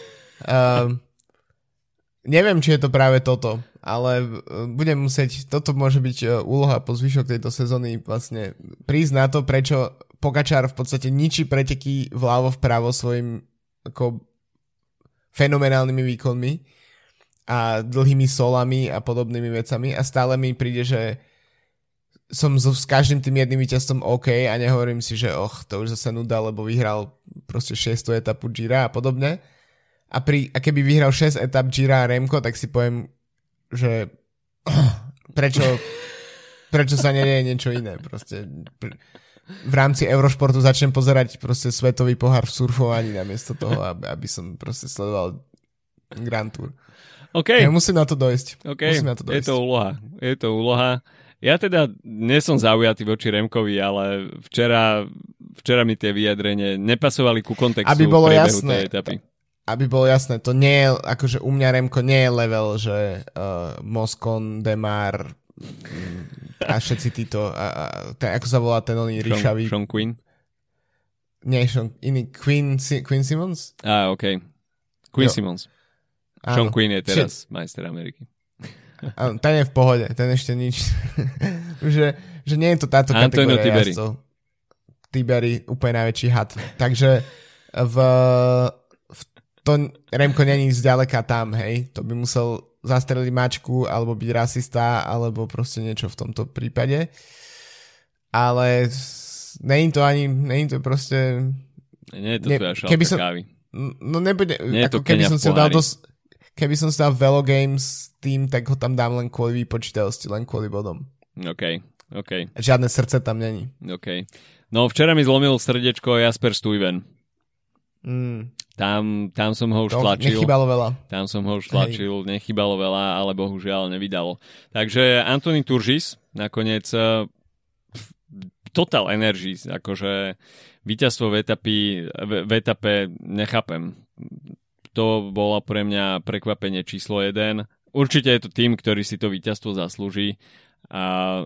Neviem, či je to práve toto, ale budem musieť, toto môže byť úloha po zvyšok tejto sezóny, vlastne prísť na to, prečo Pogačar v podstate ničí preteky vľavo vpravo svojim ako fenomenálnymi výkonmi a dlhými solami a podobnými vecami a stále mi príde, že som s každým tým jedným víťazstvom OK a nehovorím si, že to už zase nuda, lebo vyhral proste 6. etapu Gira a podobne. A keby vyhral 6 etap Gira a Remko, tak si poviem, že prečo sa nedieje niečo iné. Proste v rámci Eurošportu začnem pozerať proste svetový pohár v surfovaní namiesto toho, aby som proste sledoval Grand Tour. Okay. Ja musím na to dojsť. Okay. Je to úloha. Ja teda nie som zaujatý voči Remkovi, ale včera mi tie vyjadrenie nepasovali ku kontextu priebehu tej etapy. Aby bolo jasné, to nie je, akože u mňa Remko nie je level, že Moscon, Demar a všetci títo, ako sa volá ten oný ríšavý. Sean Quinn? Nie, Quinn Simmons? OK. Quinn Simmons. Sean Quinn je teraz majster Ameriky. Ten je v pohode, ten ešte nič. že nie je to táto kategória jazdcov. Tiberi, úplne najväčší had. Takže to Remko není zďaleka tam, hej. To by musel zastreliť mačku, alebo byť rasista, alebo proste niečo v tomto prípade. Ale není to proste... Nie je to tvoja šálka kávy. No nebude, ako keby som si dal keby som si dal Velo Games tým, tak ho tam dám len kvôli výpočiteľosti, len kvôli bodom. OK. Žiadne srdce tam není. OK. No včera mi zlomil srdiečko Jasper Stuyven. Tam som ho už tlačil. Nechybalo veľa. Nechybalo veľa, ale bohužiaľ nevydalo. Takže Anthony Turgis nakoniec Total Energies, akože víťazstvo v etape nechápem. To bolo pre mňa prekvapenie číslo 1. Určite je to tým, ktorý si to víťazstvo zaslúži. A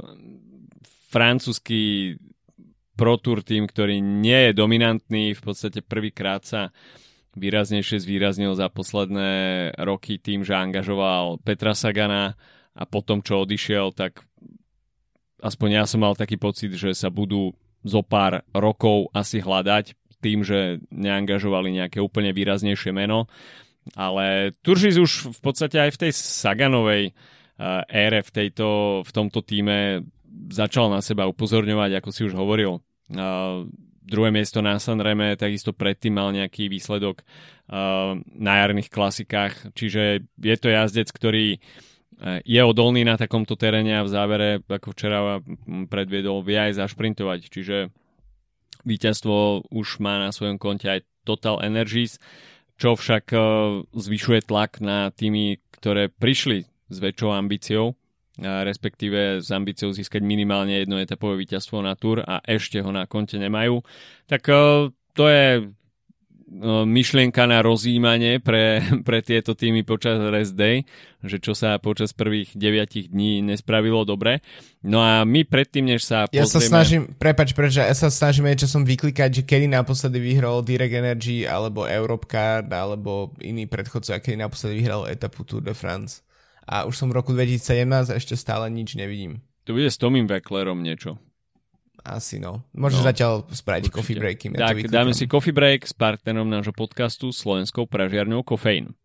francúzsky Pro Tour tým, ktorý nie je dominantný, v podstate prvýkrát sa výraznejšie zvýraznil za posledné roky tým, že angažoval Petra Sagana a potom, čo odišiel, tak aspoň ja som mal taký pocit, že sa budú zo pár rokov asi hľadať tým, že neangažovali nejaké úplne výraznejšie meno. Ale Turgis už v podstate aj v tej Saganovej ére v tomto týme začal na seba upozorňovať, ako si už hovoril. Druhé miesto na Sanreme, takisto predtým mal nejaký výsledok na jarných klasikách, čiže je to jazdec, ktorý je odolný na takomto teréne a v závere, ako včera predviedol, vie aj zašprintovať, čiže víťazstvo už má na svojom konte aj Total Energies, čo však zvyšuje tlak na týmy, ktoré prišli s väčšou ambíciou, respektíve s ambíciou získať minimálne jedno etapové víťazstvo na Tour a ešte ho na konte nemajú. Tak to je myšlienka na rozjímanie pre tieto týmy počas rest day, že čo sa počas prvých 9 dní nespravilo dobre. No a my predtým, než sa pozrieme... Ja sa snažím niečo vyklikať, že kedy naposledy vyhral Direct Energy alebo Europcar alebo iný predchodca, kedy naposledy vyhral etapu Tour de France. A už som v roku 2017 a ešte stále nič nevidím. To bude s Tomím Wecklerom niečo. Asi no. Môžeš zatiaľ spraviť coffee break. Tak, dáme si coffee break s partnerom nášho podcastu slovenskou pražiarňou Kofeín.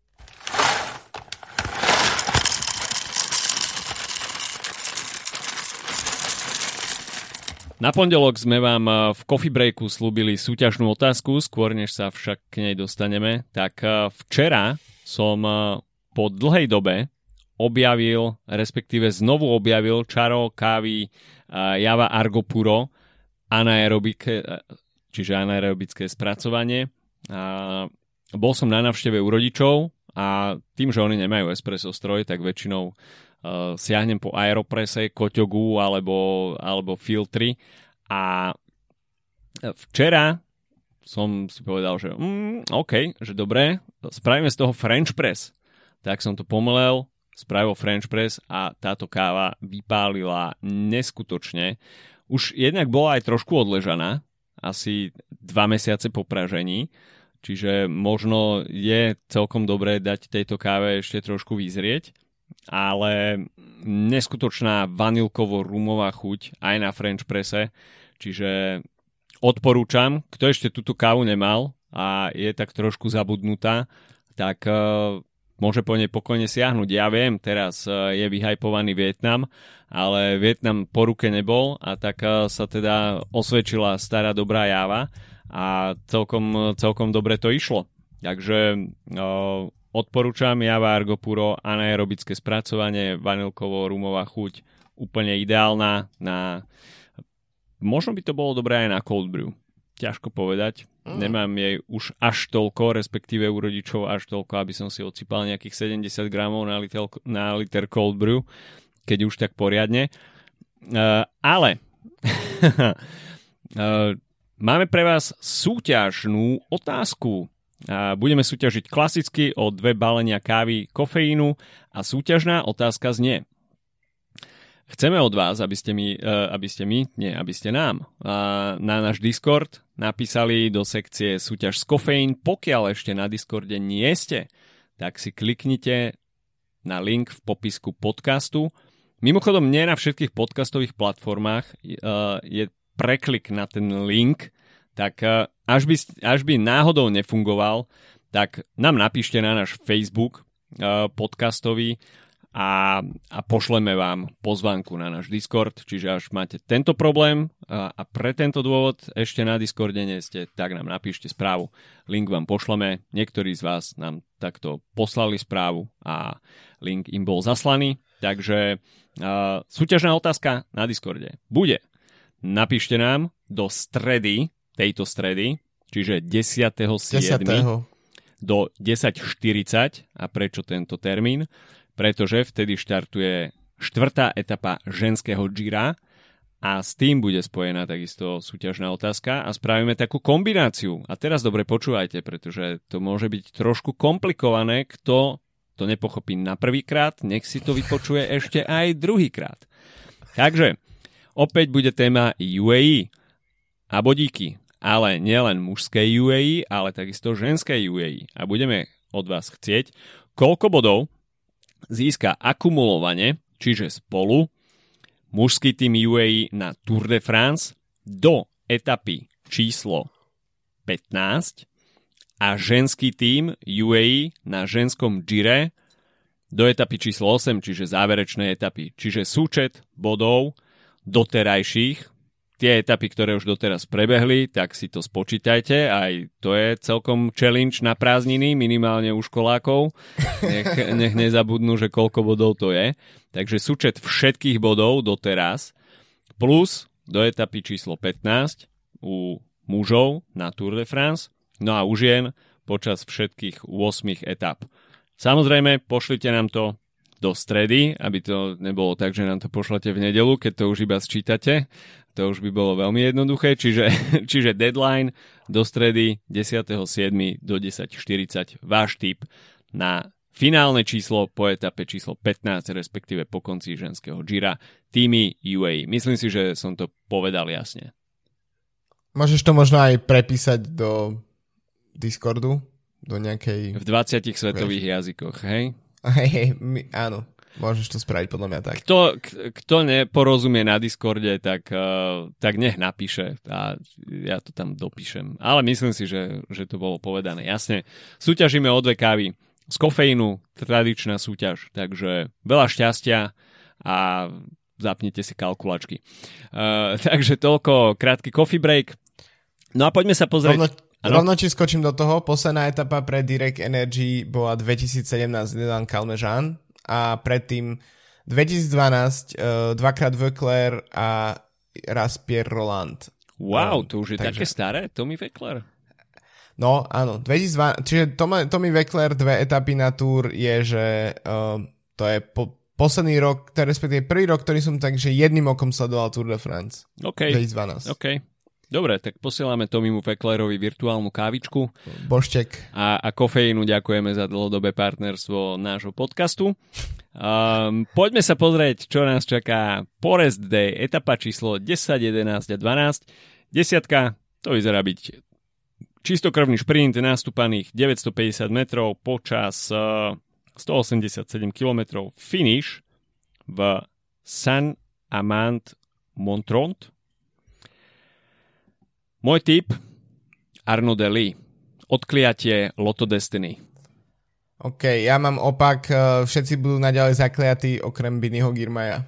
Na pondelok sme vám v Coffee Breaku slúbili súťažnú otázku, skôr než sa však k nej dostaneme. Tak včera som po dlhej dobe objavil, respektíve znovu objavil čaro kávy Java Argo Puro, čiže anaerobické spracovanie. Bol som na návšteve u rodičov a tým, že oni nemajú espresso stroj, tak väčšinou siahnem po Aeropresse, Koťogu alebo filtry. A včera som si povedal, že OK, že dobre, spravíme z toho French press. Tak som to pomlel, spravil French press a táto káva vypálila neskutočne. Už jednak bola aj trošku odležaná, asi 2 mesiace po pražení, čiže možno je celkom dobré dať tejto káve ešte trošku vyzrieť, ale neskutočná vanilkovo-rumová chuť aj na French presse, čiže odporúčam, kto ešte túto kávu nemal a je tak trošku zabudnutá, tak môže po nej pokojne siahnuť. Ja viem, teraz je vyhajpovaný Vietnam, ale Vietnam po ruke nebol a tak sa teda osvedčila stará dobrá Java a celkom dobre to išlo. Takže odporúčam Java Argo Puro, anaerobické spracovanie, vanilkovo-rumová chuť, úplne ideálna na... Možno by to bolo dobré aj na cold brew. Ťažko povedať. Nemám jej už až toľko, respektíve u rodičov až toľko, aby som si odsypal nejakých 70 gramov na liter cold brew, keď už tak poriadne. Ale máme pre vás súťažnú otázku. Budeme súťažiť klasicky o 2 balenia kávy kofeínu a súťažná otázka znie: chceme od vás, aby ste nám na náš Discord napísali do sekcie súťaž z kofeín. Pokiaľ ešte na Discorde nie ste, tak si kliknite na link v popisku podcastu. Mimochodom, nie na všetkých podcastových platformách je preklik na ten link, tak až by náhodou nefungoval, tak nám napíšte na náš Facebook podcastový a pošleme vám pozvánku na náš Discord, čiže až máte tento problém a pre tento dôvod ešte na Discorde nie ste, tak nám napíšte správu. Link vám pošleme, niektorí z vás nám takto poslali správu a link im bol zaslaný, takže súťažná otázka na Discorde bude: napíšte nám do tejto stredy, čiže 10.7. do 10.40. A prečo tento termín? Pretože vtedy štartuje 4. etapa ženského Gira a s tým bude spojená takisto súťažná otázka a spravíme takú kombináciu. A teraz dobre počúvajte, pretože to môže byť trošku komplikované. Kto to nepochopí na prvýkrát, nech si to vypočuje ešte aj druhýkrát. Takže opäť bude téma UAE a bodíky, ale nielen mužské UAE, ale takisto ženské UAE. A budeme od vás chcieť, koľko bodov získa akumulovane, čiže spolu, mužský tým UAE na Tour de France do etapy číslo 15 a ženský tým UAE na ženskom Gire do etapy číslo 8, čiže záverečnej etapy. Čiže súčet bodov doterajších, tie etapy, ktoré už doteraz prebehli, tak si to spočítajte. Aj to je celkom challenge na prázdniny, minimálne u školákov. Nech nezabudnú, že koľko bodov to je. Takže súčet všetkých bodov doteraz plus do etapy číslo 15 u mužov na Tour de France, no a u žien počas všetkých 8 etap. Samozrejme, pošlite nám to do stredy, aby to nebolo tak, že nám to pošlete v nedeľu, keď to už iba sčítate. To už by bolo veľmi jednoduché, čiže deadline do stredy 10.7. do 10.40. Váš tip na finálne číslo po etape číslo 15, respektíve po konci ženského Gira, týmy UAE. Myslím si, že som to povedal jasne. Môžeš to možno aj prepísať do Discordu, do nejakej... V 20 svetových jazykoch, hej? Hej, áno. Môžeš to spraviť podľa mňa tak. Kto neporozumie na Discorde, tak nech napíše a ja to tam dopíšem. Ale myslím si, že to bolo povedané jasne. Súťažíme o 2 kávy z kofeínu, tradičná súťaž, takže veľa šťastia a zapnite si kalkulačky. Takže toľko krátky coffee break. No a poďme sa pozrieť. Rovno či skočím do toho. Posledná etapa pre Direct Energy bola 2017 Dylan Calmejean a predtým 2012 dvakrát Voeckler a raz Pierre Roland. Wow, to už je také staré, Tommy Voeckler. No, áno, 2012, čiže Tommy Voeckler 2 etapy na Tour je, že to je posledný rok, respektíve prvý rok, ktorý som takže jedným okom sledoval Tour de France. 2012. OK. Dobre, tak posielame Tommymu Voecklerovi virtuálnu kávičku. Božtek. A kofeínu ďakujeme za dlhodobé partnerstvo nášho podcastu. Poďme sa pozrieť, čo nás čaká po rest day. Etapa číslo 10, 11 a 12. Desiatka, to vyzerá byť čistokrvný šprint nástupaných 950 metrov počas 187 km. Finish v Saint-Amand-Montrond. Môj tip, Arnaud Delis, odkliatie Lotto Destiny. OK, ja mám opak, všetci budú naďalej zakliatí okrem Binnyho Girmaja.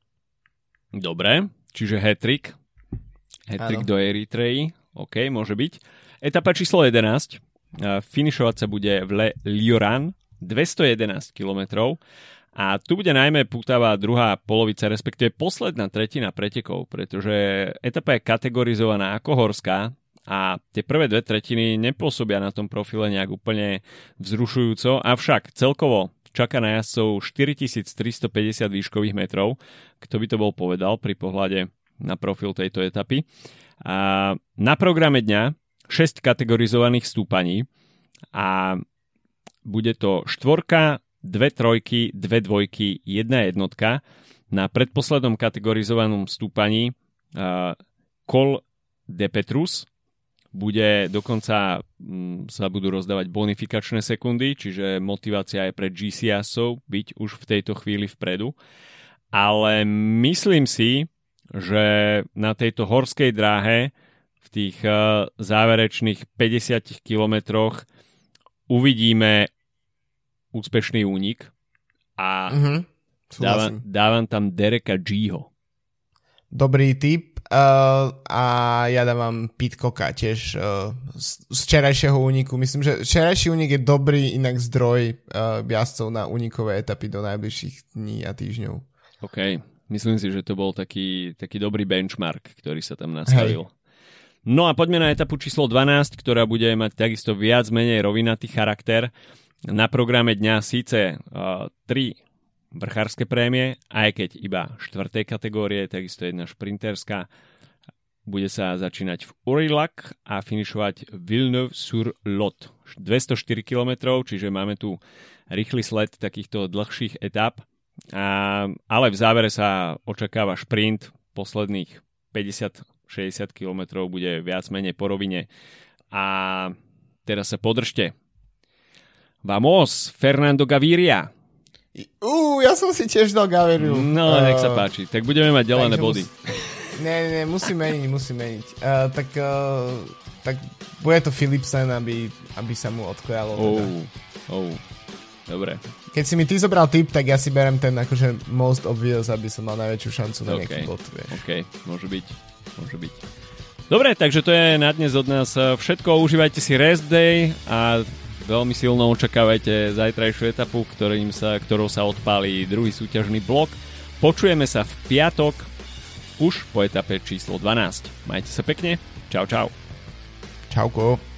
Dobre, čiže hat-trick do Eritreji, OK, môže byť. Etapa číslo 11, finišovať sa bude v Le Lioran, 211 km. A tu bude najmä pútavá druhá polovica, respektíve posledná tretina pretekov, pretože etapa je kategorizovaná ako horská a tie prvé dve tretiny nepôsobia na tom profile nejak úplne vzrušujúco, avšak celkovo čaká na jazdcov 4350 výškových metrov, kto by to bol povedal pri pohľade na profil tejto etapy. A na programe dňa 6 kategorizovaných stúpaní a bude to štvorka, 2 trojky, 2 dvojky, 1 jednotka. Na predposlednom kategorizovanom stúpaní Col de Petrus bude dokonca sa budú rozdávať bonifikačné sekundy, čiže motivácia je pre GC-asov byť už v tejto chvíli vpredu. Ale myslím si, že na tejto horskej dráhe v tých záverečných 50 kilometroch uvidíme úspešný únik a dávam tam Dereka Gho. Dobrý tip a ja dávam Pidcocka tiež z včerajšieho úniku. Myslím, že včerajší únik je dobrý inak zdroj jazdcov na únikové etapy do najbližších dní a týždňov. OK, myslím si, že to bol taký dobrý benchmark, ktorý sa tam nastavil. Hej. No a poďme na etapu číslo 12, ktorá bude mať takisto viac menej rovinatý charakter. Na programe dňa síce 3 vrchárske prémie, aj keď iba 4. kategórie, takisto jedna šprinterská. Bude sa začínať v Aurillac a finišovať Villeneuve-sur-Lot. 204 km, čiže máme tu rýchly sled takýchto dlhších etap. Ale v závere sa očakáva šprint. Posledných 50-60 km bude viac menej po rovine. A teraz sa podržte. Vamos, Fernando Gaviria. Ja som si tiež dal Gaviriu. No, nech sa páči. Tak budeme mať delené body. Nie, musí meniť. Tak bude to Philipsen, aby sa mu odklialo. Dobre. Keď si mi ty zobral tip, tak ja si berem ten akože most obvious, aby som mal najväčšiu šancu na nejaký bod. OK, môže byť. Dobre, takže to je na dnes od nás všetko. Užívajte si rest day a veľmi silno očakávajte zajtrajšiu etapu, ktorou sa odpálí druhý súťažný blok. Počujeme sa v piatok už po etape číslo 12. Majte sa pekne. Čau. Čauko.